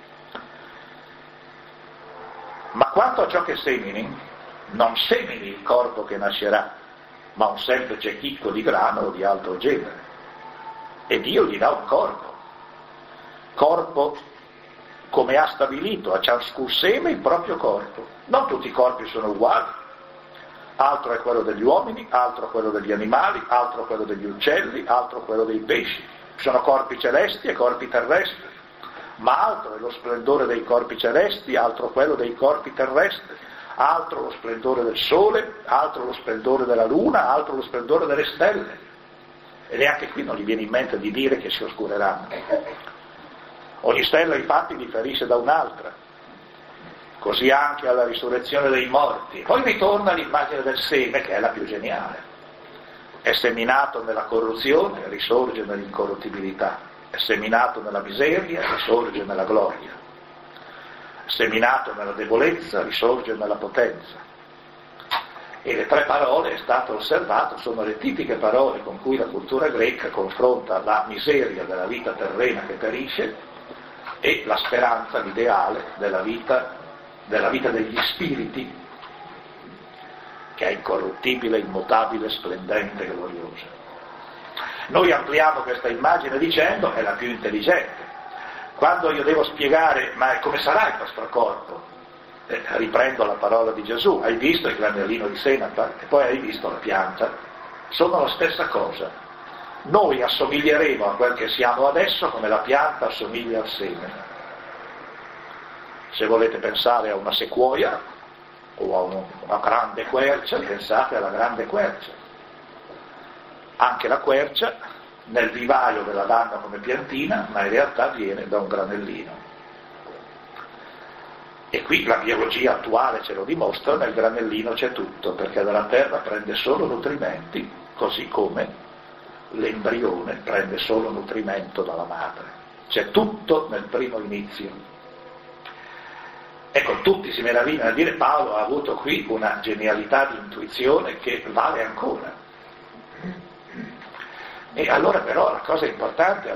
Ma quanto a ciò che semini, non semini il corpo che nascerà, ma un semplice chicco di grano o di altro genere. E Dio gli dà un corpo come ha stabilito a ciascun seme il proprio corpo. Non tutti i corpi sono uguali. Altro è quello degli uomini, altro quello degli animali, altro quello degli uccelli, altro quello dei pesci. Ci sono corpi celesti e corpi terrestri, ma altro è lo splendore dei corpi celesti, altro quello dei corpi terrestri, altro lo splendore del sole, altro lo splendore della luna, altro lo splendore delle stelle. E neanche qui non gli viene in mente di dire che si oscureranno. Ogni stella infatti differisce da un'altra. Così anche alla risurrezione dei morti. Poi ritorna l'immagine del seme, che è la più geniale. È seminato nella corruzione e risorge nell'incorruttibilità. È seminato nella miseria, risorge nella gloria. È seminato nella debolezza, risorge nella potenza. E le 3 parole, è stato osservato, sono le tipiche parole con cui la cultura greca confronta la miseria della vita terrena che perisce e la speranza, l'ideale della vita degli spiriti, che è incorruttibile, immutabile, splendente, gloriosa. Noi ampliamo questa immagine dicendo è la più intelligente. Quando io devo spiegare ma come sarà il nostro corpo, riprendo la parola di Gesù: hai visto il granellino di senape e poi hai visto la pianta? Sono la stessa cosa. Noi assomiglieremo a quel che siamo adesso come la pianta assomiglia al seme. Se volete pensare a una sequoia o a una grande quercia, pensate alla grande quercia. Anche la quercia nel vivaio ve la danno come piantina, ma in realtà viene da un granellino. E qui la biologia attuale ce lo dimostra: nel granellino c'è tutto, perché dalla terra prende solo nutrimenti, così come l'embrione prende solo nutrimento dalla madre. C'è tutto nel primo inizio. Ecco, tutti si meravigliano a dire: Paolo ha avuto qui una genialità di intuizione che vale ancora. E allora però la cosa importante,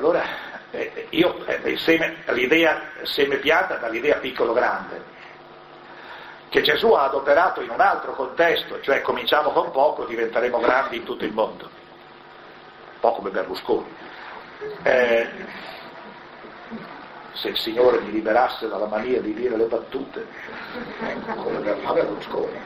l'idea seme pianta dall'idea piccolo grande, che Gesù ha adoperato in un altro contesto, cioè cominciamo con poco, diventeremo grandi in tutto il mondo, un po' come Berlusconi. Se il Signore mi liberasse dalla mania di dire le battute, come Berlusconi,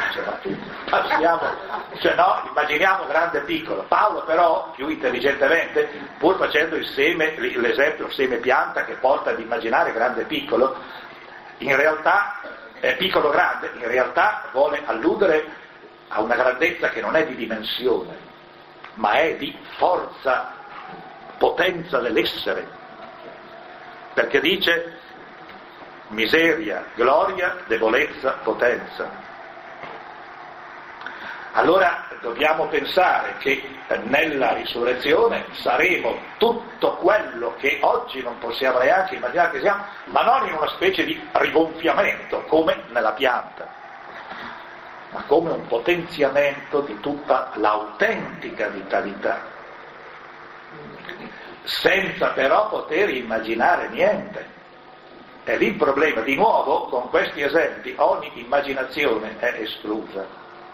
immaginiamo grande e piccolo. Paolo però, più intelligentemente, pur facendo l'esempio seme pianta che porta ad immaginare grande e piccolo, in realtà piccolo grande, in realtà vuole alludere a una grandezza che non è di dimensione, ma è di forza, potenza dell'essere. Perché dice miseria, gloria, debolezza, potenza. Allora dobbiamo pensare che nella risurrezione saremo tutto quello che oggi non possiamo neanche immaginare che siamo, ma non in una specie di rigonfiamento come nella pianta, ma come un potenziamento di tutta l'autentica vitalità, senza però poter immaginare niente. E lì il problema, di nuovo, con questi esempi, ogni immaginazione è esclusa.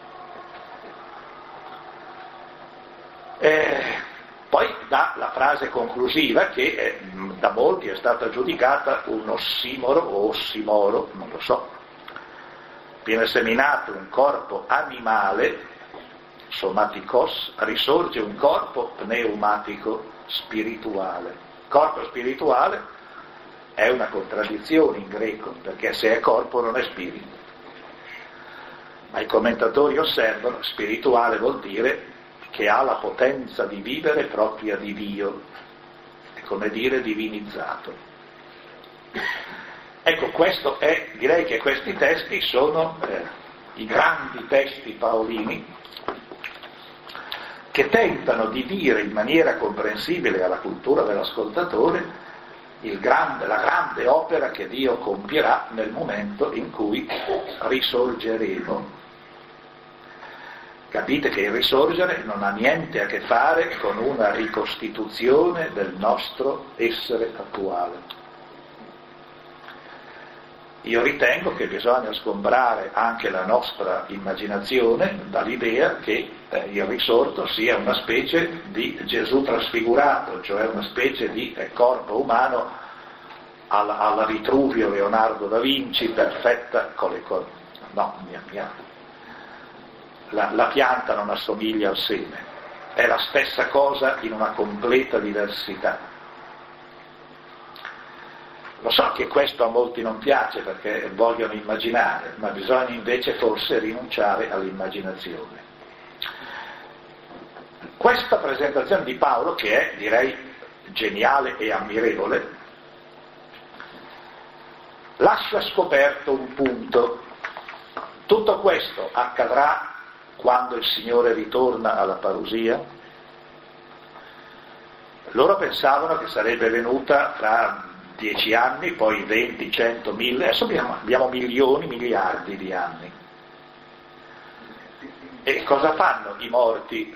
Poi dà la frase conclusiva che da molti è stata giudicata un ossimoro o ossimoro, non lo so. Viene seminato un corpo animale, somaticos, risorge un corpo pneumatico, spirituale. Corpo spirituale è una contraddizione in greco, perché se è corpo non è spirito. Ma i commentatori osservano: spirituale vuol dire che ha la potenza di vivere propria di Dio, è come dire divinizzato. Ecco, direi che questi testi sono i grandi testi paolini che tentano di dire in maniera comprensibile alla cultura dell'ascoltatore la grande opera che Dio compierà nel momento in cui risorgeremo. Capite che il risorgere non ha niente a che fare con una ricostituzione del nostro essere attuale. Io ritengo che bisogna sgombrare anche la nostra immaginazione dall'idea che il risorto sia una specie di Gesù trasfigurato, cioè una specie di corpo umano alla Vitruvio Leonardo da Vinci, perfetta con le cose. No, la pianta non assomiglia al seme, è la stessa cosa in una completa diversità. Lo so che questo a molti non piace perché vogliono immaginare, ma bisogna invece forse rinunciare all'immaginazione. Questa presentazione di Paolo, che è, direi, geniale e ammirevole, lascia scoperto un punto. Tutto questo accadrà quando il Signore ritorna alla parusia? Loro pensavano che sarebbe venuta fra 10 anni, poi 20, 100, 1000, adesso abbiamo milioni, miliardi di anni. E cosa fanno i morti?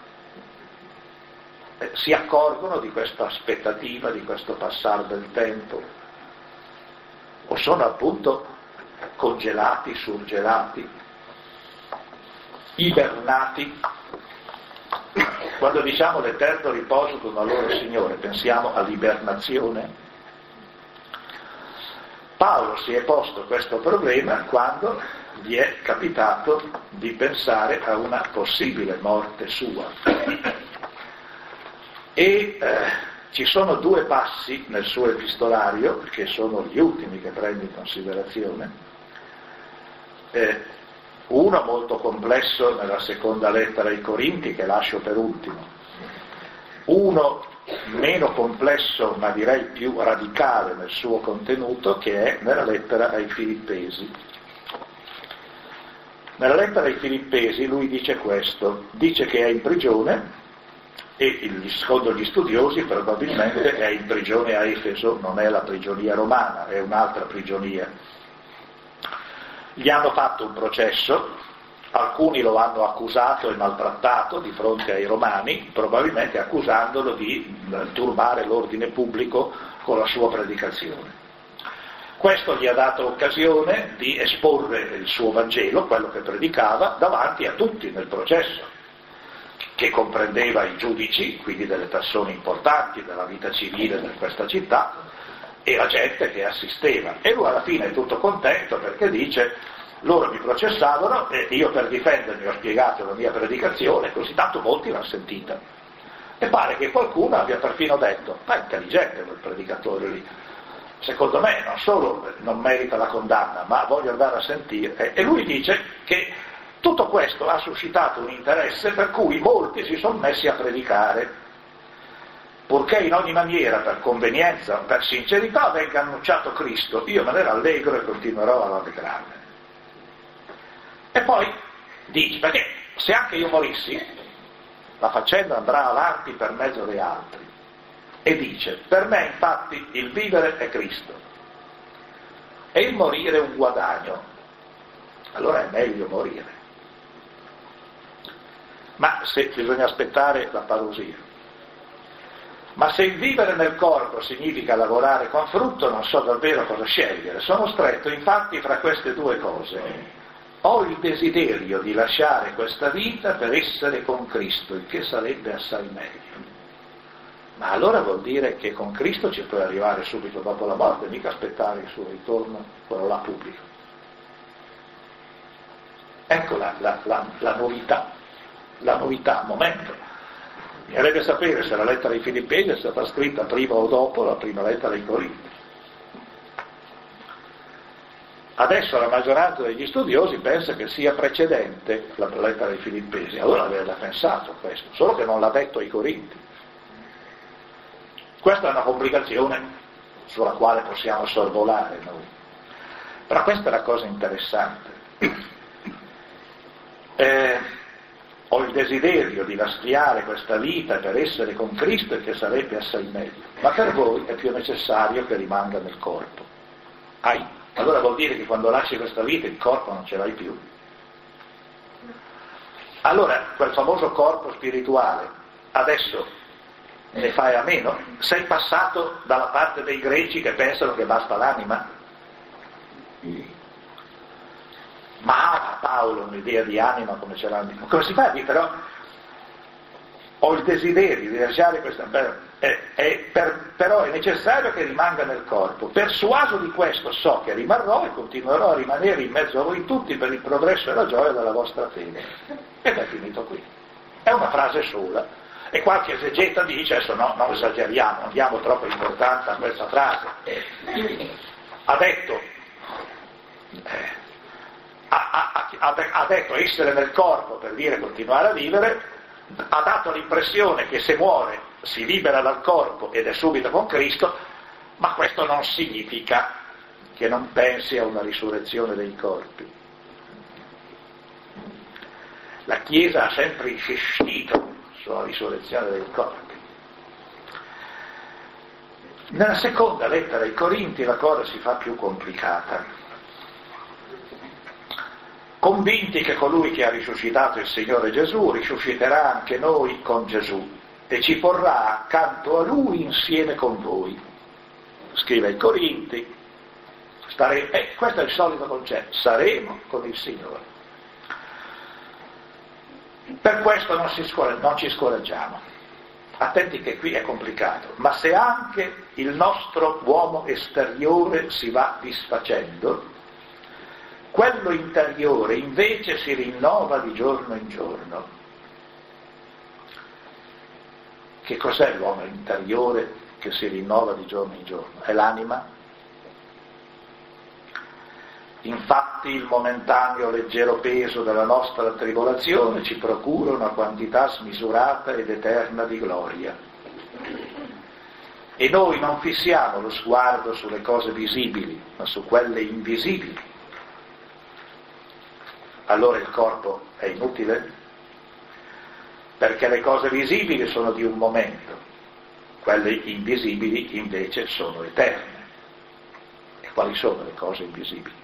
Si accorgono di questa aspettativa, di questo passare del tempo, o sono appunto congelati, surgelati, ibernati. Quando diciamo l'eterno riposo con il loro Signore, pensiamo all'ibernazione. Paolo si è posto questo problema quando gli è capitato di pensare a una possibile morte sua. E ci sono 2 passi nel suo epistolario, che sono gli ultimi che prendo in considerazione. Uno molto complesso nella seconda lettera ai Corinti, che lascio per ultimo. Uno meno complesso, ma direi più radicale nel suo contenuto, che è nella lettera ai Filippesi. Nella lettera ai Filippesi lui dice questo, dice che è in prigione, e secondo gli studiosi probabilmente è in prigione a Efeso, non è la prigionia romana, è un'altra prigionia. Gli hanno fatto un processo, alcuni lo hanno accusato e maltrattato di fronte ai romani, probabilmente accusandolo di turbare l'ordine pubblico con la sua predicazione. Questo gli ha dato occasione di esporre il suo Vangelo, quello che predicava, davanti a tutti nel processo, che comprendeva i giudici, quindi delle persone importanti della vita civile di questa città, e la gente che assisteva. E lui alla fine è tutto contento perché dice: loro mi processavano e io per difendermi ho spiegato la mia predicazione, così tanto molti l'hanno sentita. E pare che qualcuno abbia perfino detto: ma è intelligente quel predicatore lì, secondo me non solo non merita la condanna, ma voglio andare a sentire. E lui dice che tutto questo ha suscitato un interesse per cui molti si sono messi a predicare, purché in ogni maniera, per convenienza, per sincerità, venga annunciato Cristo. Io me ne rallegro e continuerò a rallegrarmi. E poi dice, perché se anche io morissi, la faccenda andrà avanti per mezzo di altri. E dice: per me infatti il vivere è Cristo e il morire è un guadagno. Allora è meglio morire. Ma se bisogna aspettare la parousia. Ma se il vivere nel corpo significa lavorare con frutto, non so davvero cosa scegliere. Sono stretto infatti fra queste 2 cose. Ho il desiderio di lasciare questa vita per essere con Cristo, il che sarebbe assai meglio. Ma allora vuol dire che con Cristo ci puoi arrivare subito dopo la morte, mica aspettare il suo ritorno, quello là pubblico. Ecco la novità, momento. Bisognerebbe sapere se la lettera ai Filippesi è stata scritta prima o dopo la prima lettera ai Corinti. Adesso la maggioranza degli studiosi pensa che sia precedente la lettera ai Filippesi, allora aveva pensato questo, solo che non l'ha detto ai Corinti. Questa è una complicazione sulla quale possiamo sorvolare noi, però questa è la cosa interessante. Ho il desiderio di lasciare questa vita per essere con Cristo, e che sarebbe assai meglio, ma per voi è più necessario che rimanga nel corpo. Allora vuol dire che quando lasci questa vita il corpo non ce l'hai più. Allora quel famoso corpo spirituale adesso ne fai a meno? Sei passato dalla parte dei greci che pensano che basta l'anima? Ma ha Paolo un'idea di anima come ce l'anima? Come si fa a dire però? Ho il desiderio di lasciare questa... però è necessario che rimanga nel corpo. Persuaso di questo so che rimarrò e continuerò a rimanere in mezzo a voi tutti per il progresso e la gioia della vostra fede. Ed è finito qui. È una frase sola. E qualche esegeta dice, adesso no, non esageriamo, non diamo troppa importanza a questa frase. Ha detto essere nel corpo per dire continuare a vivere, ha dato l'impressione che se muore si libera dal corpo ed è subito con Cristo, ma questo non significa che non pensi a una risurrezione dei corpi. La Chiesa ha sempre insistito sulla risurrezione dei corpi. Nella seconda lettera ai Corinti la cosa si fa più complicata. Convinti che colui che ha risuscitato il Signore Gesù risusciterà anche noi con Gesù e ci porrà accanto a Lui insieme con voi. Scrive ai Corinti, questo è il solito concetto, saremo con il Signore. Per questo non ci scoraggiamo. Attenti che qui è complicato, ma se anche il nostro uomo esteriore si va disfacendo, quello interiore invece si rinnova di giorno in giorno. Che cos'è l'uomo interiore che si rinnova di giorno in giorno? È l'anima. Infatti il momentaneo leggero peso della nostra tribolazione ci procura una quantità smisurata ed eterna di gloria. E noi non fissiamo lo sguardo sulle cose visibili, ma su quelle invisibili. Allora il corpo è inutile? Perché le cose visibili sono di un momento, quelle invisibili invece sono eterne. E quali sono le cose invisibili?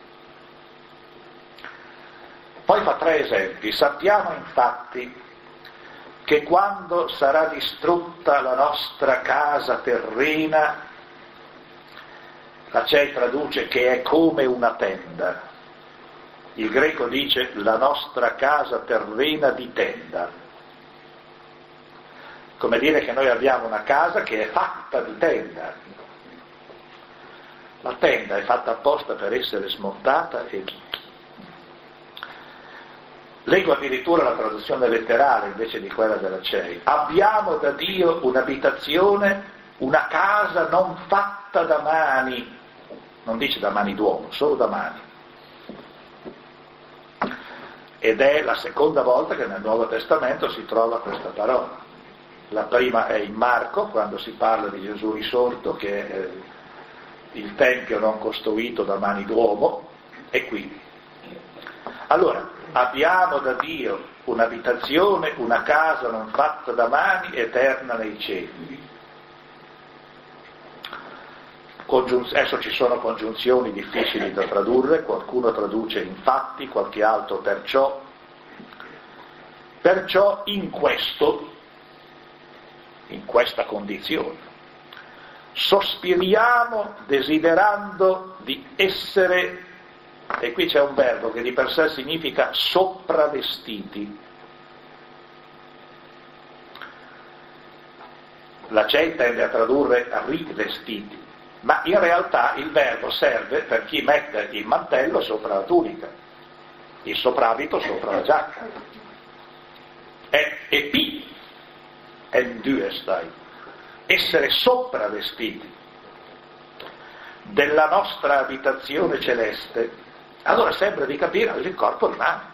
Poi fa 3 esempi. Sappiamo infatti che quando sarà distrutta la nostra casa terrena, la CEI traduce che è come una tenda. Il greco dice la nostra casa terrena di tenda. Come dire che noi abbiamo una casa che è fatta di tenda. La tenda è fatta apposta per essere smontata e leggo addirittura la traduzione letterale invece di quella della CEI. Abbiamo da Dio un'abitazione, una casa non fatta da mani, non dice da mani d'uomo, solo da mani. Ed è la seconda volta che nel Nuovo Testamento si trova questa parola. La prima è in Marco, quando si parla di Gesù risorto, che è il Tempio non costruito da mani d'uomo, e qui. Allora, abbiamo da Dio un'abitazione, una casa non fatta da mani, eterna nei cieli. Adesso ci sono congiunzioni difficili da tradurre, qualcuno traduce infatti, qualche altro perciò. Perciò in questa condizione, sospiriamo desiderando di essere, e qui c'è un verbo che di per sé significa sopravvestiti. La CEI tende a tradurre rivestiti, ma in realtà il verbo serve per chi mette il mantello sopra la tunica, il soprabito sopra la giacca. È epi, enduestai, essere sopravvestiti della nostra abitazione celeste. Allora sembra di capire che il corpo rimane.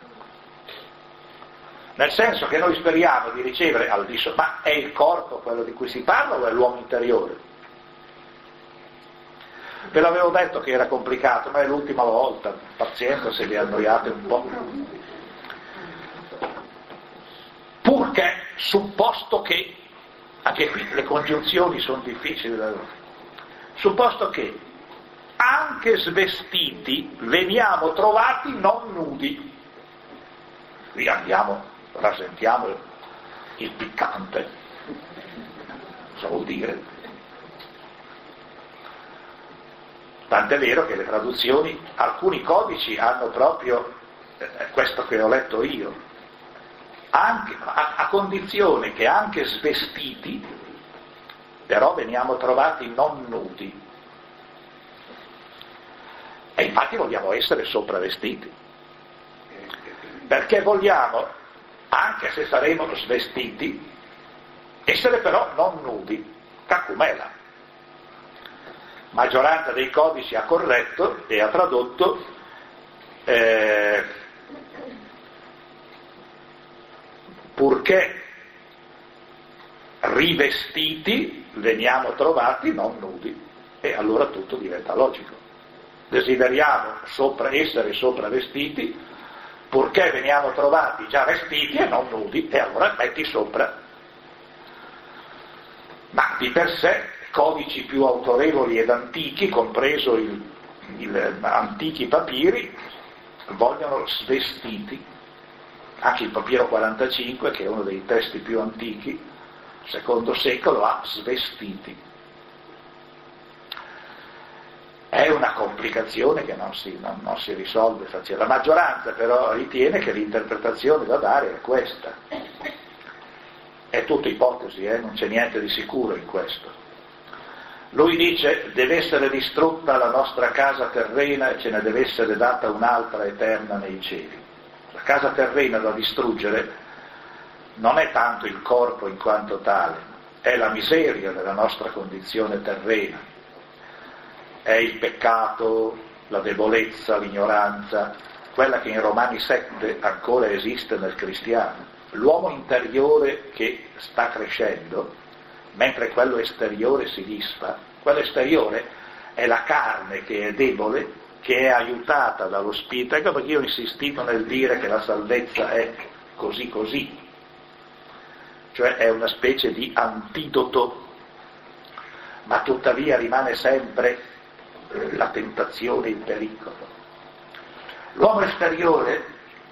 Nel senso che noi speriamo di ricevere al di sopra, ma è il corpo quello di cui si parla o è l'uomo interiore? Ve l'avevo detto che era complicato, ma è l'ultima volta, pazienza se vi annoiate un po'. Purché, supposto che, anche qui le congiunzioni sono difficili da supposto che anche svestiti veniamo trovati non nudi. Qui rasentiamo il piccante. Cosa vuol dire? Tant'è vero che le traduzioni, alcuni codici hanno proprio questo che ho letto io, anche, a condizione che anche svestiti, però veniamo trovati non nudi. E infatti vogliamo essere sopravvestiti, perché vogliamo, anche se saremo svestiti, essere però non nudi, cacumela. Maggioranza dei codici ha corretto e ha tradotto purché rivestiti veniamo trovati non nudi, e allora tutto diventa logico. Desideriamo essere sopravvestiti purché veniamo trovati già vestiti e non nudi, e allora metti sopra. Ma di per sé codici più autorevoli ed antichi, compreso antichi papiri, vogliono svestiti. Anche il papiro 45, che è uno dei testi più antichi, secondo secolo, ha svestiti. È una complicazione che non si risolve facilmente. La maggioranza però ritiene che l'interpretazione da dare è questa. È tutta ipotesi, non c'è niente di sicuro in questo. Lui dice: deve essere distrutta la nostra casa terrena e ce ne deve essere data un'altra eterna nei cieli. La casa terrena da distruggere non è tanto il corpo in quanto tale, è la miseria della nostra condizione terrena. È il peccato, la debolezza, l'ignoranza, quella che in Romani 7 ancora esiste nel cristiano. L'uomo interiore che sta crescendo, mentre quello esteriore si disfa. Quello esteriore è la carne che è debole, che è aiutata dallo Spirito. Ecco perché io ho insistito nel dire che la salvezza è così così, cioè è una specie di antidoto, ma tuttavia rimane sempre la tentazione, il pericolo. L'uomo esteriore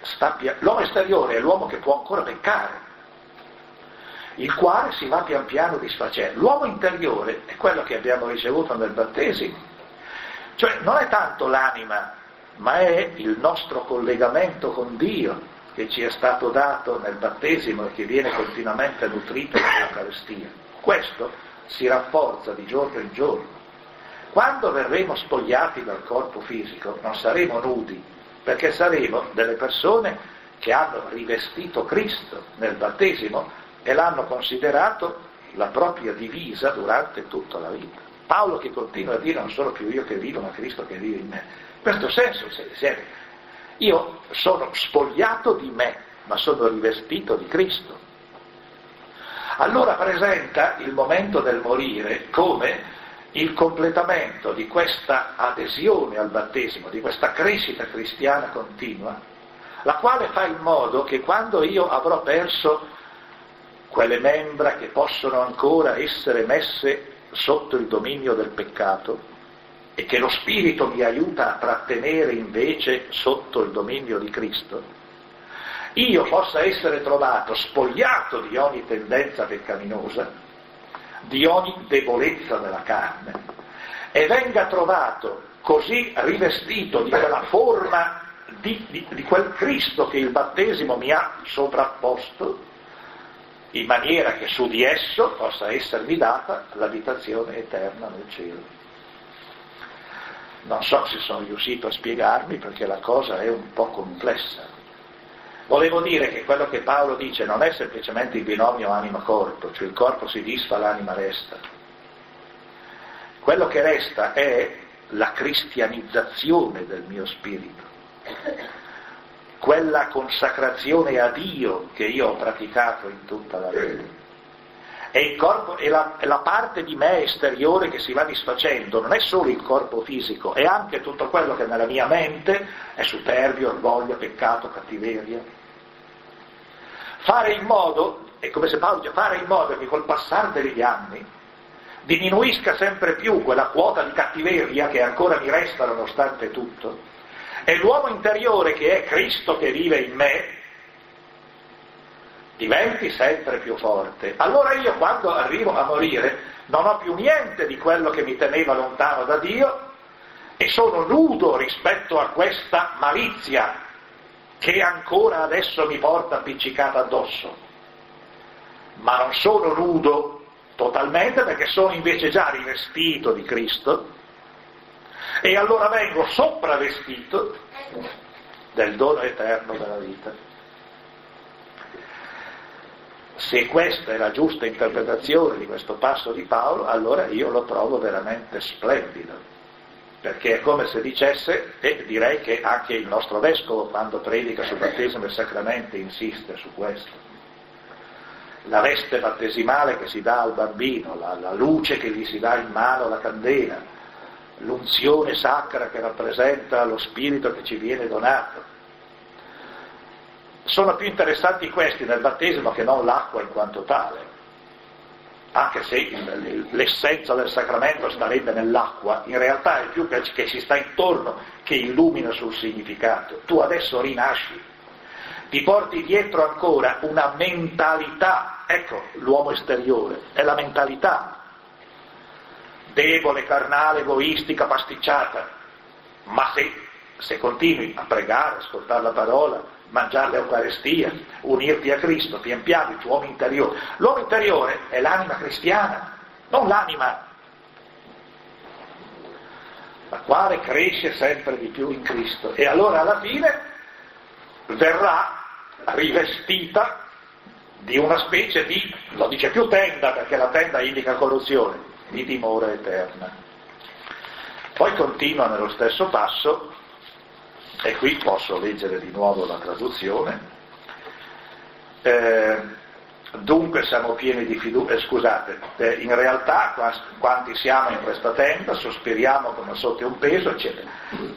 è l'uomo che può ancora peccare, il quale si va pian piano disfacendo. L'uomo interiore è quello che abbiamo ricevuto nel battesimo, cioè non è tanto l'anima, ma è il nostro collegamento con Dio che ci è stato dato nel battesimo e che viene continuamente nutrito dall'Eucaristia. Questo si rafforza di giorno in giorno. Quando verremo spogliati dal corpo fisico non saremo nudi, perché saremo delle persone che hanno rivestito Cristo nel battesimo e l'hanno considerato la propria divisa durante tutta la vita. Paolo che continua a dire: non sono più io che vivo, ma Cristo che vive in me. In questo senso, io sono spogliato di me, ma sono rivestito di Cristo. Allora presenta il momento del morire come il completamento di questa adesione al battesimo, di questa crescita cristiana continua, la quale fa in modo che quando io avrò perso quelle membra che possono ancora essere messe sotto il dominio del peccato e che lo Spirito mi aiuta a trattenere invece sotto il dominio di Cristo, io possa essere trovato spogliato di ogni tendenza peccaminosa, di ogni debolezza della carne, e venga trovato così rivestito di quella forma di quel Cristo che il battesimo mi ha sovrapposto, in maniera che su di esso possa essermi data l'abitazione eterna nel cielo. Non so se sono riuscito a spiegarmi, perché la cosa è un po' complessa. Volevo dire che quello che Paolo dice non è semplicemente il binomio anima-corpo, cioè il corpo si disfa, l'anima resta. Quello che resta è la cristianizzazione del mio spirito, quella consacrazione a Dio che io ho praticato in tutta la vita. E il corpo è la parte di me esteriore che si va disfacendo, non è solo il corpo fisico, è anche tutto quello che nella mia mente è superbio, orgoglio, peccato, cattiveria. Fare in modo, è come se Paolo dice, fare in modo che col passare degli anni diminuisca sempre più quella quota di cattiveria che ancora mi resta nonostante tutto, e l'uomo interiore che è Cristo che vive in me diventi sempre più forte. Allora io, quando arrivo a morire, non ho più niente di quello che mi teneva lontano da Dio e sono nudo rispetto a questa malizia che ancora adesso mi porta appiccicata addosso. Ma non sono nudo totalmente, perché sono invece già rivestito di Cristo, e allora vengo sopravvestito del dono eterno della vita. Se questa è la giusta interpretazione di questo passo di Paolo, allora io lo trovo veramente splendido, perché è come se dicesse, e direi che anche il nostro vescovo quando predica sul battesimo e sacramenti insiste su questo: la veste battesimale che si dà al bambino, la luce che gli si dà in mano, la candela, l'unzione sacra che rappresenta lo spirito che ci viene donato. Sono più interessanti questi nel battesimo che non l'acqua in quanto tale. anche se l'essenza del sacramento starebbe nell'acqua, in realtà è più che ci sta intorno che illumina sul significato. Tu adesso rinasci, ti porti dietro ancora una mentalità, ecco l'uomo esteriore, è la mentalità, debole, carnale, egoistica, pasticciata, ma se continui a pregare, ascoltare la parola, mangiare l'Eucaristia, unirti a Cristo, pian piano il tuo uomo interiore. L'uomo interiore è l'anima cristiana, non l'anima, la quale cresce sempre di più in Cristo, e allora alla fine verrà rivestita di una specie di, lo dice più tenda, perché la tenda indica corruzione, di dimora eterna. Poi continua nello stesso passo, e qui posso leggere di nuovo la traduzione. Dunque siamo pieni di fiducia, in realtà quanti siamo in questa tenda sospiriamo come sotto un peso, eccetera.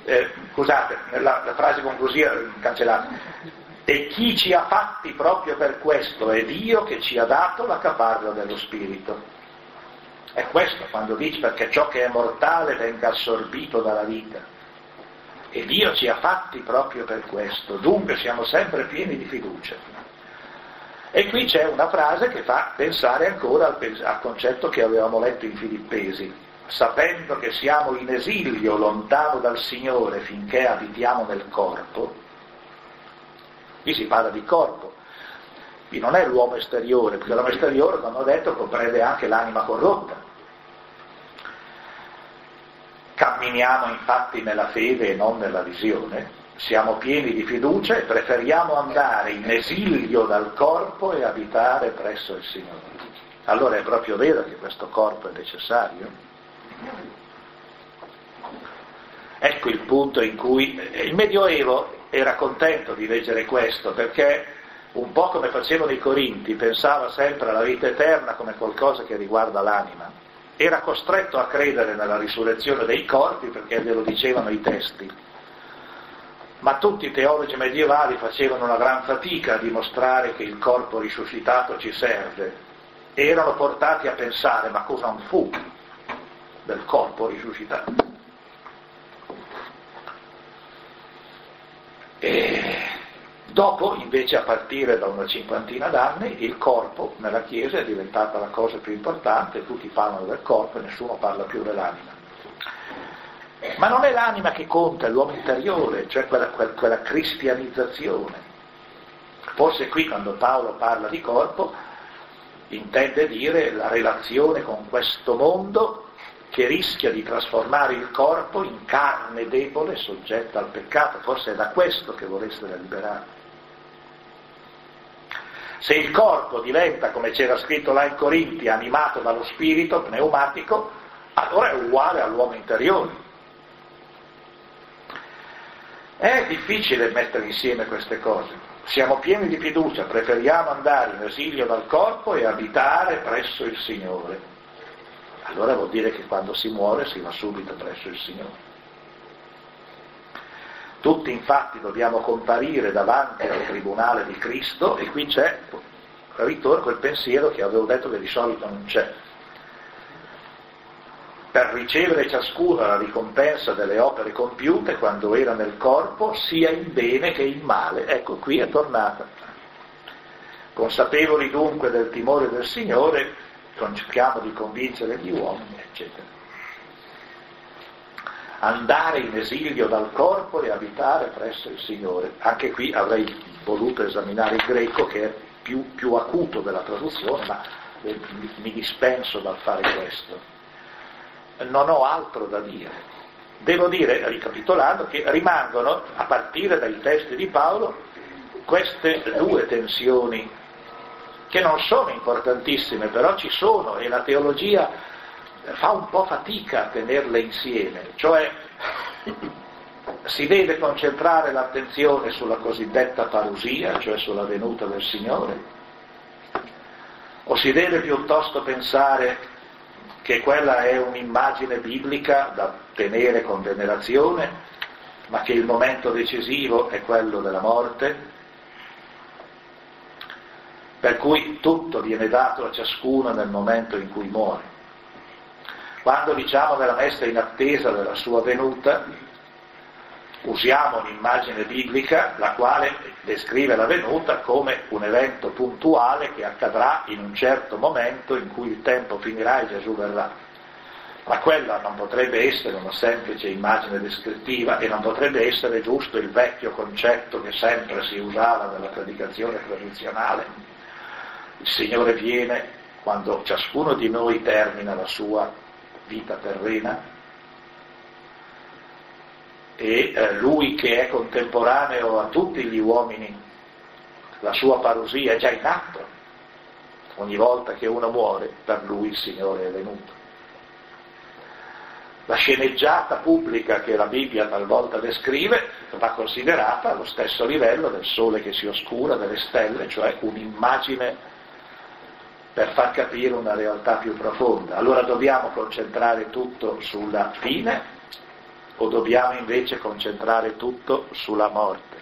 La frase conclusiva cancellata. E chi ci ha fatti proprio per questo è Dio, che ci ha dato la caparra dello Spirito. È questo quando dice perché ciò che è mortale venga assorbito dalla vita. E Dio ci ha fatti proprio per questo, dunque siamo sempre pieni di fiducia. E qui c'è una frase che fa pensare ancora al concetto che avevamo letto in Filippesi: sapendo che siamo in esilio lontano dal Signore finché abitiamo nel corpo. Qui si parla di corpo, qui non è l'uomo esteriore, perché l'uomo esteriore, come ho detto, comprende anche l'anima corrotta. Camminiamo infatti nella fede e non nella visione, siamo pieni di fiducia e preferiamo andare in esilio dal corpo e abitare presso il Signore. Allora è proprio vero che questo corpo è necessario? Ecco il punto in cui il Medioevo era contento di leggere questo, perché un po' come facevano i Corinti, pensava sempre alla vita eterna come qualcosa che riguarda l'anima. Era costretto a credere nella risurrezione dei corpi perché glielo dicevano i testi. Ma tutti i teologi medievali facevano una gran fatica a dimostrare che il corpo risuscitato ci serve. E erano portati a pensare, ma cosa non fu del corpo risuscitato? E dopo, invece, a partire da una cinquantina d'anni, il corpo nella Chiesa è diventata la cosa più importante, tutti parlano del corpo e nessuno parla più dell'anima. Ma non è l'anima che conta, è l'uomo interiore, cioè quella cristianizzazione. Forse qui, quando Paolo parla di corpo, intende dire la relazione con questo mondo che rischia di trasformare il corpo in carne debole soggetta al peccato. Forse è da questo che vuole essere liberato. Se il corpo diventa, come c'era scritto là in Corinti, animato dallo spirito, pneumatico, allora è uguale all'uomo interiore. È difficile mettere insieme queste cose. Siamo pieni di fiducia, preferiamo andare in esilio dal corpo e abitare presso il Signore. Allora vuol dire che quando si muore si va subito presso il Signore. Tutti infatti dobbiamo comparire davanti al tribunale di Cristo, e qui c'è, ritorno quel pensiero che avevo detto che di solito non c'è. Per ricevere ciascuno la ricompensa delle opere compiute quando era nel corpo, sia in bene che in male. Ecco, qui è tornata. Consapevoli dunque del timore del Signore, cerchiamo di convincere gli uomini, eccetera. Andare in esilio dal corpo e abitare presso il Signore. Anche qui avrei voluto esaminare il greco, che è più acuto della traduzione, ma mi dispenso dal fare questo. Non ho altro da dire. Devo dire, ricapitolando, che rimangono, a partire dai testi di Paolo, queste due tensioni, che non sono importantissime, però ci sono, e la teologia fa un po' fatica a tenerle insieme. Cioè, si deve concentrare l'attenzione sulla cosiddetta parusia, cioè sulla venuta del Signore, o si deve piuttosto pensare che quella è un'immagine biblica da tenere con venerazione, ma che il momento decisivo è quello della morte? per cui tutto viene dato a ciascuno nel momento in cui muore. Quando diciamo nella messa in attesa della sua venuta, usiamo un'immagine biblica la quale descrive la venuta come un evento puntuale che accadrà in un certo momento in cui il tempo finirà e Gesù verrà. Ma quella non potrebbe essere una semplice immagine descrittiva e non potrebbe essere giusto il vecchio concetto che sempre si usava nella predicazione tradizionale. Il Signore viene quando ciascuno di noi termina la sua vita terrena e Lui che è contemporaneo a tutti gli uomini, la sua parousia è già in atto. Ogni volta che uno muore, per Lui il Signore è venuto. La sceneggiata pubblica che la Bibbia talvolta descrive va considerata allo stesso livello del sole che si oscura, delle stelle, cioè un'immagine per far capire una realtà più profonda. Allora dobbiamo concentrare tutto sulla fine o dobbiamo invece concentrare tutto sulla morte?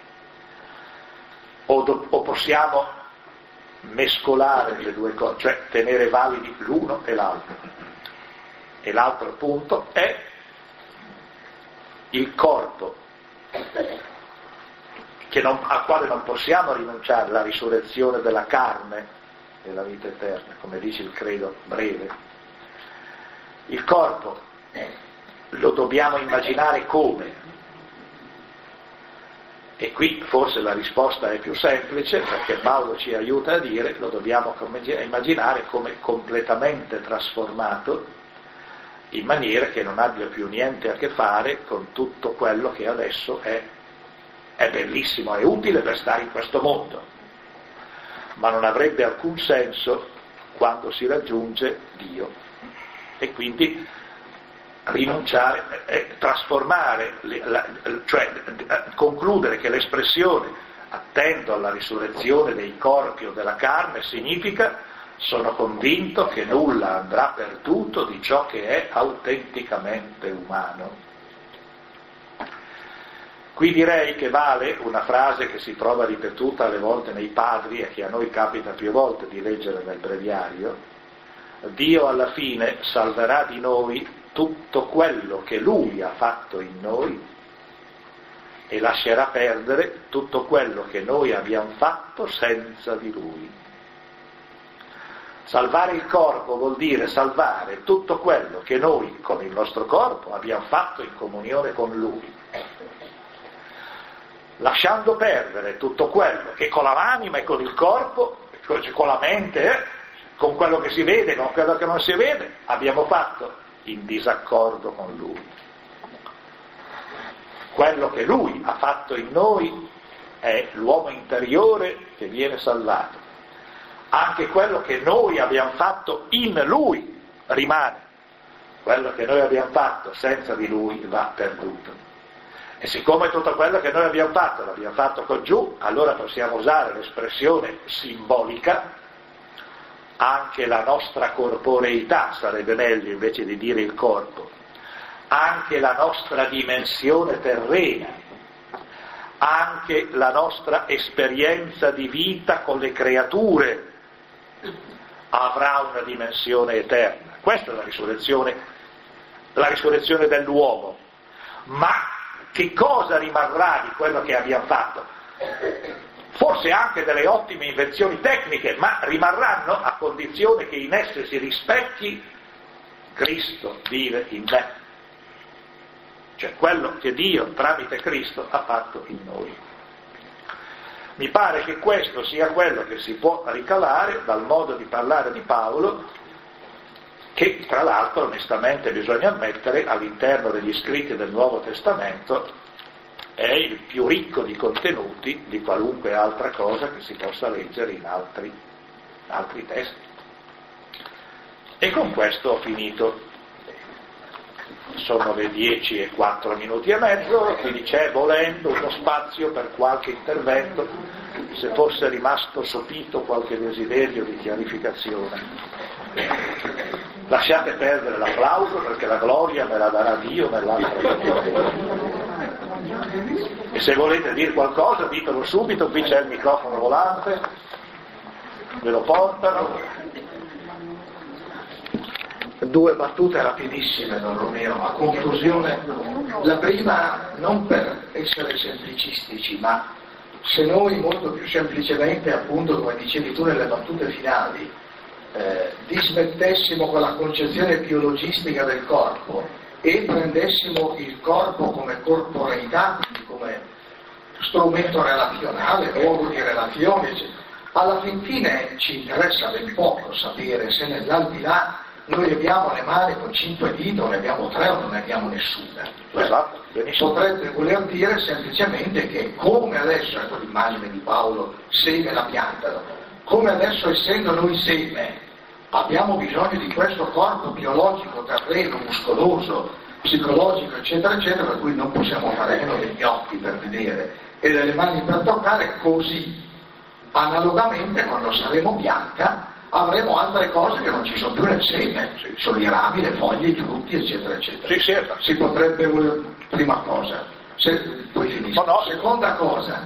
O possiamo mescolare le due cose, cioè tenere validi l'uno e l'altro? E l'altro punto è il corpo al quale non possiamo rinunciare, la risurrezione della carne e la vita eterna, come dice il credo breve. Il corpo lo dobbiamo immaginare come? E qui forse la risposta è più semplice, perché Paolo ci aiuta a dire lo dobbiamo immaginare come completamente trasformato, in maniera che non abbia più niente a che fare con tutto quello che adesso è bellissimo, è utile per stare in questo mondo, ma non avrebbe alcun senso quando si raggiunge Dio. E quindi rinunciare, trasformare, cioè concludere che l'espressione attendo alla risurrezione dei corpi o della carne significa sono convinto che nulla andrà perduto di ciò che è autenticamente umano. Qui direi che vale una frase che si trova ripetuta alle volte nei padri e che a noi capita più volte di leggere nel breviario: Dio alla fine salverà di noi tutto quello che Lui ha fatto in noi e lascerà perdere tutto quello che noi abbiamo fatto senza di Lui. Salvare il corpo vuol dire salvare tutto quello che noi con il nostro corpo abbiamo fatto in comunione con Lui, lasciando perdere tutto quello che con l'anima e con il corpo, con la mente, con quello che si vede, con quello che non si vede, abbiamo fatto in disaccordo con Lui. Quello che Lui ha fatto in noi è l'uomo interiore che viene salvato. Anche quello che noi abbiamo fatto in Lui rimane. Quello che noi abbiamo fatto senza di Lui va perduto. E siccome tutto quello che noi abbiamo fatto l'abbiamo fatto con giù, allora possiamo usare l'espressione simbolica, anche la nostra corporeità, sarebbe meglio invece di dire il corpo, anche la nostra dimensione terrena, anche la nostra esperienza di vita con le creature avrà una dimensione eterna. Questa è la risurrezione dell'uomo. Ma che cosa rimarrà di quello che abbiamo fatto? Forse anche delle ottime invenzioni tecniche, ma rimarranno a condizione che in esse si rispecchi Cristo vive in me, cioè quello che Dio tramite Cristo ha fatto in noi. Mi pare che questo sia quello che si può ricavare dal modo di parlare di Paolo, che tra l'altro onestamente bisogna ammettere all'interno degli scritti del Nuovo Testamento è il più ricco di contenuti di qualunque altra cosa che si possa leggere in altri testi. E con questo ho finito. Sono le 10:04, quindi c'è, volendo, uno spazio per qualche intervento, se fosse rimasto sopito qualche desiderio di chiarificazione. Lasciate perdere l'applauso, perché la gloria me la darà Dio nell'altro giorno. E se volete dire qualcosa ditelo subito, qui c'è il microfono volante. ve lo portano. 2 battute rapidissime, don Romeo, a conclusione. La prima, non per essere semplicistici, ma se noi molto più semplicemente, appunto, come dicevi tu nelle battute finali, dismettessimo quella concezione biologistica del corpo e prendessimo il corpo come corporeità, quindi come strumento relazionale, luogo di relazione, alla fin fine ci interessa ben poco sapere se nell'aldilà noi abbiamo le mani con 5 dita, o ne abbiamo 3 o non ne abbiamo nessuna. Esatto, benissimo. Potrebbe voler dire semplicemente che come adesso, ecco l'immagine di Paolo, seme la piantano, come adesso essendo noi seme abbiamo bisogno di questo corpo biologico, terreno, muscoloso, psicologico, eccetera, eccetera, per cui non possiamo fare meno degli occhi per vedere e delle mani per toccare, così analogamente quando saremo bianca avremo altre cose che non ci sono più nel seme, sono i rami, le foglie, i frutti, eccetera, eccetera. Sì, certo. Si potrebbe, prima cosa, poi finisco. No. Seconda cosa,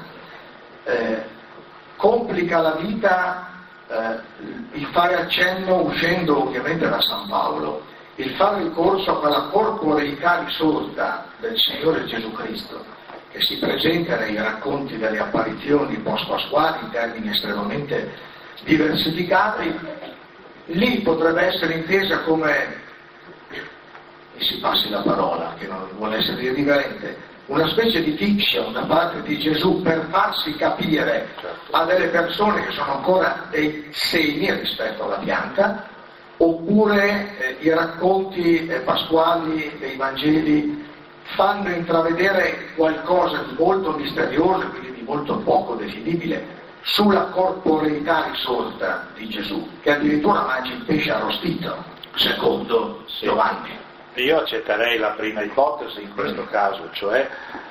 complica la vita il fare accenno, uscendo ovviamente da San Paolo, il fare ricorso a quella corporeità risorta del Signore Gesù Cristo, che si presenta nei racconti delle apparizioni post-pasquali in termini estremamente diversificati. Lì potrebbe essere intesa come, e si passi la parola, che non vuole essere irriverente, una specie di fiction da parte di Gesù per farsi capire a delle persone che sono ancora dei semi rispetto alla pianta, oppure i racconti pasquali dei Vangeli fanno intravedere qualcosa di molto misterioso, quindi di molto poco definibile, sulla corporeità risorta di Gesù, che addirittura mangia il pesce arrostito, secondo Giovanni. Io accetterei la prima ipotesi in questo caso, cioè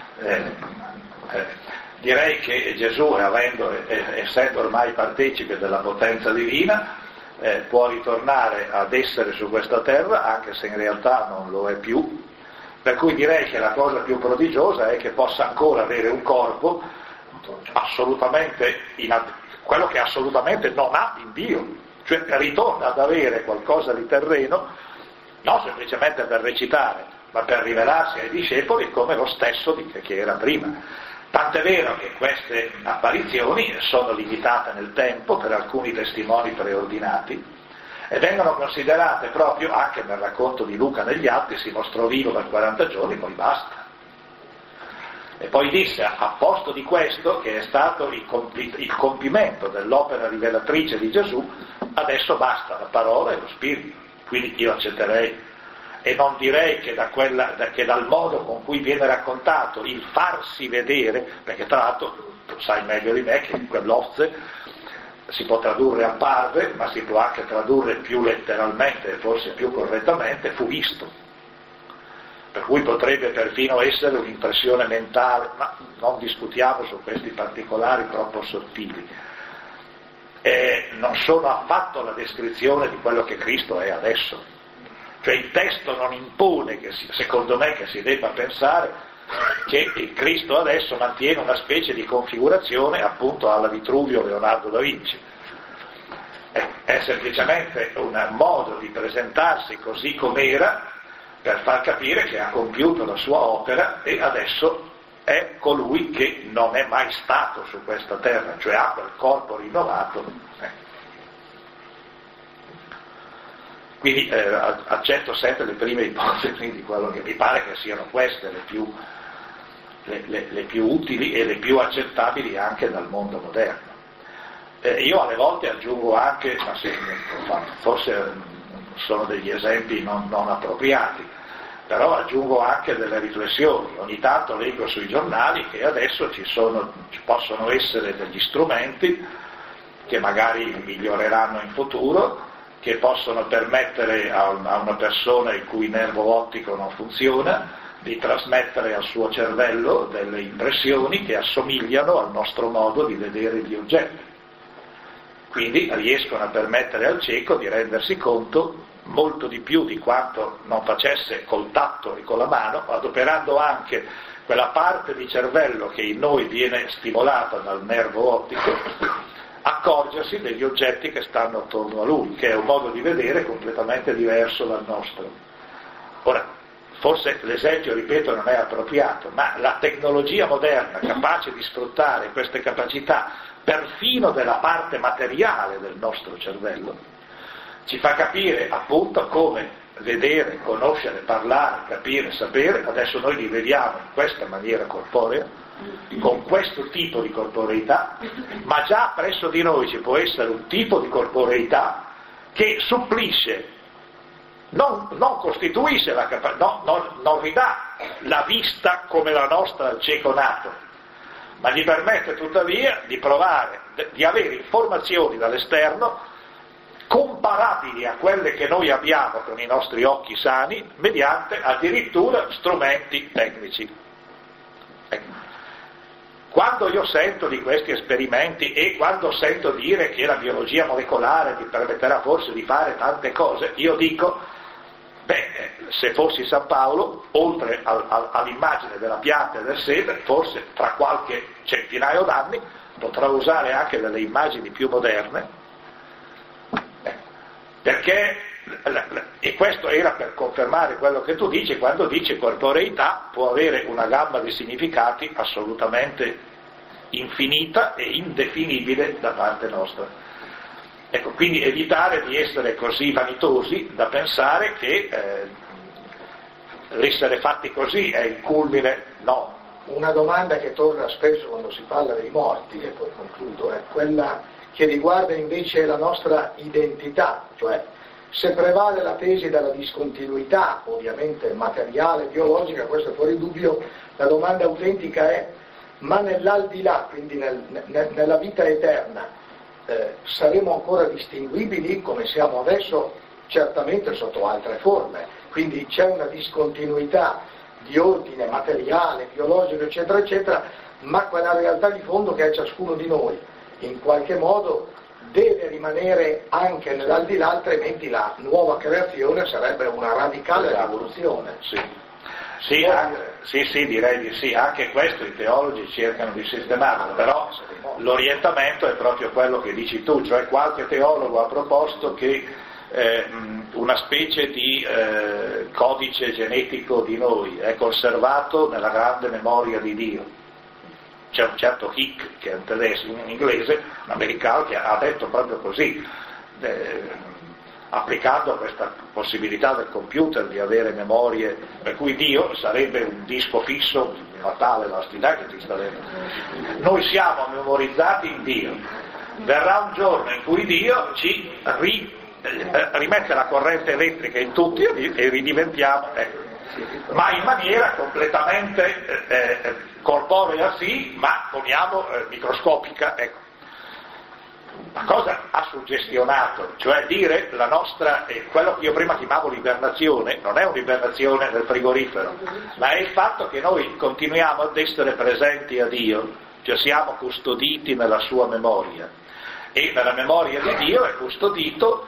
direi che Gesù, essendo ormai partecipe della potenza divina, può ritornare ad essere su questa terra, anche se in realtà non lo è più, per cui direi che la cosa più prodigiosa è che possa ancora avere un corpo assolutamente quello che assolutamente non ha in Dio, cioè ritorna ad avere qualcosa di terreno, non semplicemente per recitare, ma per rivelarsi ai discepoli come lo stesso che era prima. Tant'è vero che queste apparizioni sono limitate nel tempo per alcuni testimoni preordinati e vengono considerate proprio, anche nel racconto di Luca negli Atti, si mostrò vivo per 40 giorni, poi basta. E poi disse, a posto di questo, che è stato il compimento dell'opera rivelatrice di Gesù, adesso basta la parola e lo spirito. Quindi io accetterei, e non direi che che dal modo con cui viene raccontato il farsi vedere, perché tra l'altro tu sai meglio di me che quell'ozze si può tradurre apparve, ma si può anche tradurre più letteralmente e forse più correttamente, fu visto. Per cui potrebbe perfino essere un'impressione mentale, ma non discutiamo su questi particolari troppo sottili. Non sono affatto la descrizione di quello che Cristo è adesso. Cioè il testo non impone, secondo me, che si debba pensare che il Cristo adesso mantiene una specie di configurazione appunto alla Vitruvio Leonardo da Vinci. È semplicemente un modo di presentarsi così com'era, per far capire che ha compiuto la sua opera e adesso è colui che non è mai stato su questa terra, cioè ha quel corpo rinnovato. Quindi accetto sempre le prime ipotesi di quello che mi pare che siano queste le più utili e le più accettabili anche dal mondo moderno. Io alle volte aggiungo anche, ma forse sono degli esempi non appropriati, però aggiungo anche delle riflessioni. Ogni tanto leggo sui giornali che adesso ci possono essere degli strumenti che magari miglioreranno in futuro, che possono permettere a una persona il cui nervo ottico non funziona di trasmettere al suo cervello delle impressioni che assomigliano al nostro modo di vedere gli oggetti. Quindi riescono a permettere al cieco di rendersi conto molto di più di quanto non facesse col tatto e con la mano, adoperando anche quella parte di cervello che in noi viene stimolata dal nervo ottico, accorgersi degli oggetti che stanno attorno a lui, che è un modo di vedere completamente diverso dal nostro. Ora, forse l'esempio, ripeto, non è appropriato, ma la tecnologia moderna capace di sfruttare queste capacità perfino della parte materiale del nostro cervello ci fa capire appunto come vedere, conoscere, parlare, capire, sapere, adesso noi li vediamo in questa maniera corporea, con questo tipo di corporeità, ma già presso di noi ci può essere un tipo di corporeità che supplisce, non costituisce la capacità, non ridà la vista come la nostra al cieco nato, ma gli permette tuttavia di provare, di avere informazioni dall'esterno comparabili a quelle che noi abbiamo con i nostri occhi sani, mediante addirittura strumenti tecnici. Ecco. Quando io sento di questi esperimenti e quando sento dire che la biologia molecolare ti permetterà forse di fare tante cose, io dico, se fossi San Paolo, oltre all'immagine della pianta e del seme, forse tra qualche centinaio d'anni potrò usare anche delle immagini più moderne, perché, e questo era per confermare quello che tu dici, quando dici corporeità può avere una gamma di significati assolutamente infinita e indefinibile da parte nostra. Ecco, quindi evitare di essere così vanitosi da pensare che l'essere fatti così è il culmine, no. Una domanda che torna spesso quando si parla dei morti, e poi concludo, è quella che riguarda invece la nostra identità, cioè se prevale la tesi della discontinuità, ovviamente materiale, biologica, questo è fuori dubbio, la domanda autentica è: ma nell'aldilà, quindi nella vita eterna, saremo ancora distinguibili come siamo adesso? Certamente sotto altre forme, quindi c'è una discontinuità di ordine materiale, biologico, eccetera, eccetera, ma quella realtà di fondo che è ciascuno di noi, in qualche modo deve rimanere anche nell'aldilà, altrimenti la nuova creazione sarebbe una radicale rivoluzione. Sì, direi di sì, anche questo i teologi cercano di sistemarlo, però l'orientamento è proprio quello che dici tu, cioè qualche teologo ha proposto che una specie di codice genetico di noi è conservato nella grande memoria di Dio. C'è un certo Hick, che è un tedesco, un inglese, un americano, che ha detto proprio così, applicando questa possibilità del computer di avere memorie, per cui Dio sarebbe un disco fisso, una tale vastità che esista dentro. Noi siamo memorizzati in Dio. Verrà un giorno in cui Dio ci rimette la corrente elettrica in tutti e ridiventiamo, ma in maniera completamente corporea sì, ma poniamo microscopica, ecco. La cosa ha suggestionato, cioè dire la nostra, quello che io prima chiamavo l'ibernazione, non è un'ibernazione nel frigorifero, ma è il fatto che noi continuiamo ad essere presenti a Dio, cioè siamo custoditi nella sua memoria, e nella memoria di Dio è custodito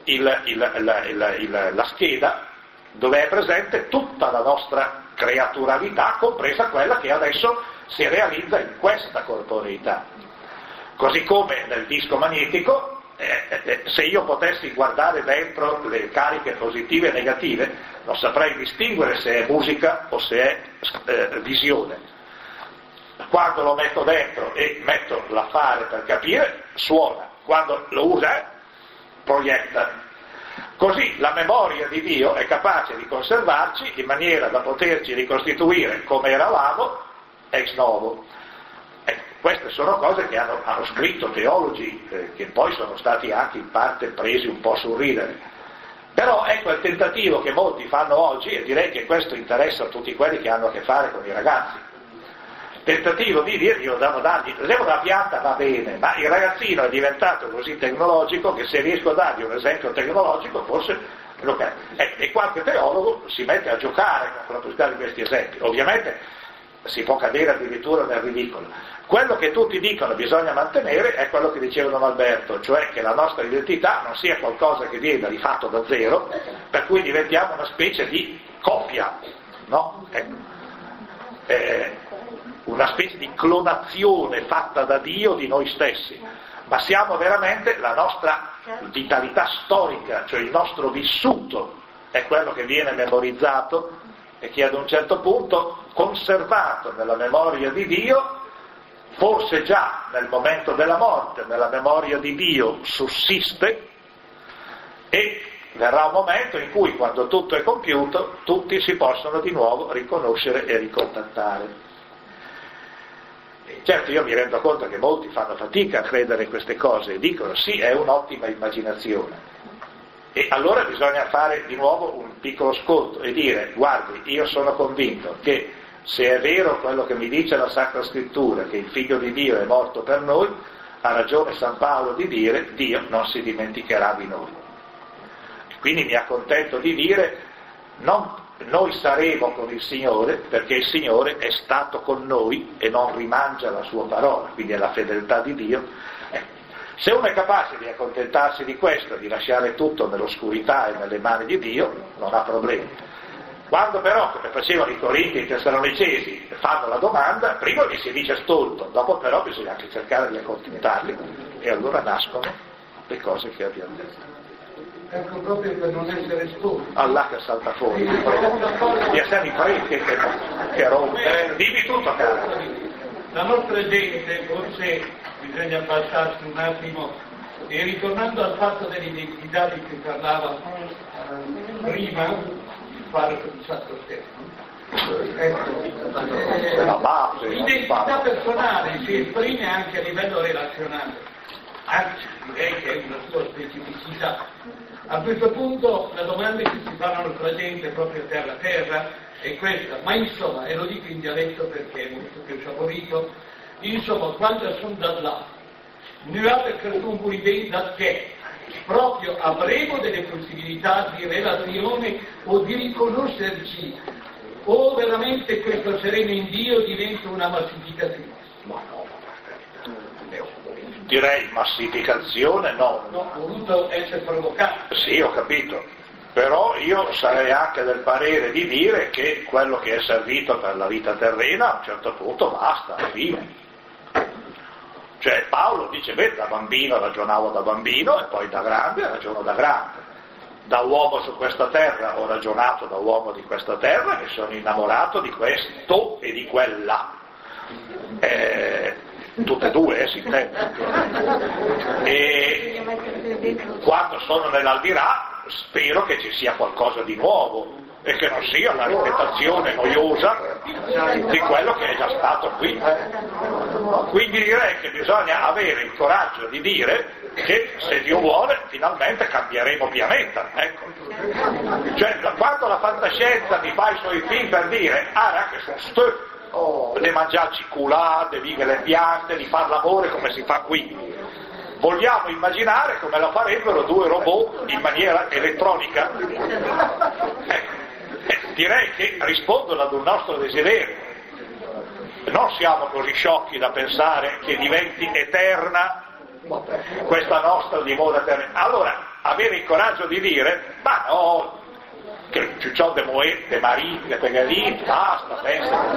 la scheda dove è presente tutta la nostra creaturalità, compresa quella che adesso si realizza in questa corporeità. Così come nel disco magnetico, se io potessi guardare dentro le cariche positive e negative, non saprei distinguere se è musica o se è visione. Quando lo metto dentro e metto l'affare per capire, suona. Quando lo usa, proietta. Così la memoria di Dio è capace di conservarci in maniera da poterci ricostituire come eravamo ex novo. Queste sono cose che hanno scritto teologi che poi sono stati anche in parte presi un po' sul ridere. Però ecco il tentativo che molti fanno oggi, e direi che questo interessa a tutti quelli che hanno a che fare con i ragazzi. Tentativo di dire, io devo dargli, una pianta va bene, ma il ragazzino è diventato così tecnologico che se riesco a dargli un esempio tecnologico forse lo cambia. E qualche teologo si mette a giocare con la possibilità di questi esempi. Ovviamente si può cadere addirittura nel ridicolo. Quello che tutti dicono bisogna mantenere è quello che diceva Don Alberto, cioè che la nostra identità non sia qualcosa che viene rifatto da zero, per cui diventiamo una specie di coppia, no? Una specie di clonazione fatta da Dio di noi stessi, ma siamo veramente, la nostra vitalità storica, cioè il nostro vissuto, è quello che viene memorizzato e che ad un certo punto, conservato nella memoria di Dio, forse già nel momento della morte, nella memoria di Dio sussiste, e verrà un momento in cui, quando tutto è compiuto, tutti si possono di nuovo riconoscere e ricontattare. Certo, io mi rendo conto che molti fanno fatica a credere in queste cose e dicono sì, è un'ottima immaginazione. E allora bisogna fare di nuovo un piccolo sconto e dire: guardi, io sono convinto che se è vero quello che mi dice la Sacra Scrittura, che il Figlio di Dio è morto per noi, ha ragione San Paolo di dire: Dio non si dimenticherà di noi. E quindi mi accontento di dire: non noi saremo con il Signore, perché il Signore è stato con noi e non rimangia la sua parola, quindi è la fedeltà di Dio. Se uno è capace di accontentarsi di questo, di lasciare tutto nell'oscurità e nelle mani di Dio, non ha problemi. Quando però, come facevano i Corinti e i Tessalonicesi, fanno la domanda, prima gli si dice stolto, dopo però bisogna anche cercare di accontentarli, e allora nascono le cose che abbiamo detto. Ecco, proprio per non essere stolti. Allah che salta fuori, gli esseri freschi che rompe. Dimmi tutto, caro. La nostra gente, forse bisogna passarsi un attimo, e ritornando al fatto dell'identità di cui parlava prima il parroco di Santo Stefano, l'identità personale si esprime anche a livello relazionale, anzi direi che è una sua specificità. A questo punto la domanda che si fa alla nostra gente proprio terra a terra è questa, ma insomma, e lo dico in dialetto perché è molto più saporito, insomma, quando sono da là, noi abbiamo un buon che proprio avremo delle possibilità di relazione o di riconoscerci, o veramente questo sereno in Dio diventa una massificazione? Direi massificazione no. No, ho voluto essere provocato. Sì, ho capito. Però io sarei anche del parere di dire che quello che è servito per la vita terrena a un certo punto basta, fine. Cioè Paolo dice, da bambino ragionavo da bambino e poi da grande ragiono da grande. Da uomo su questa terra ho ragionato da uomo di questa terra, mi sono innamorato di questo e di quella. Tutte e due, si intende. E quando sono nell'aldilà spero che ci sia qualcosa di nuovo e che non sia la ripetizione noiosa di quello che è già stato qui. Quindi direi che bisogna avere il coraggio di dire che se Dio vuole finalmente cambieremo pianeta, ecco. Cioè quando la fantascienza mi fa i suoi film per dire che sono stupidi, di mangiarci culà, di vivere le piante, di far l'amore come si fa qui. Vogliamo immaginare come lo farebbero due robot in maniera elettronica? Direi che rispondono ad un nostro desiderio. Non siamo così sciocchi da pensare che diventi eterna questa nostra dimora terrena. Allora, avere il coraggio di dire, ma no, che ciò de moe, de marì, de pegalì, basta, pensa.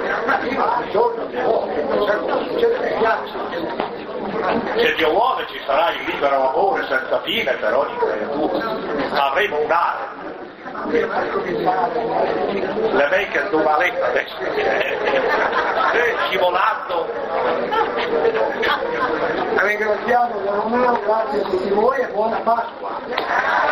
Se Dio vuole ci sarà il libero amore senza fine per ogni creatura, avremo un'area. Le make domaletta adesso, scivolando. Ringraziamo Romeo, grazie a tutti voi e buona Pasqua.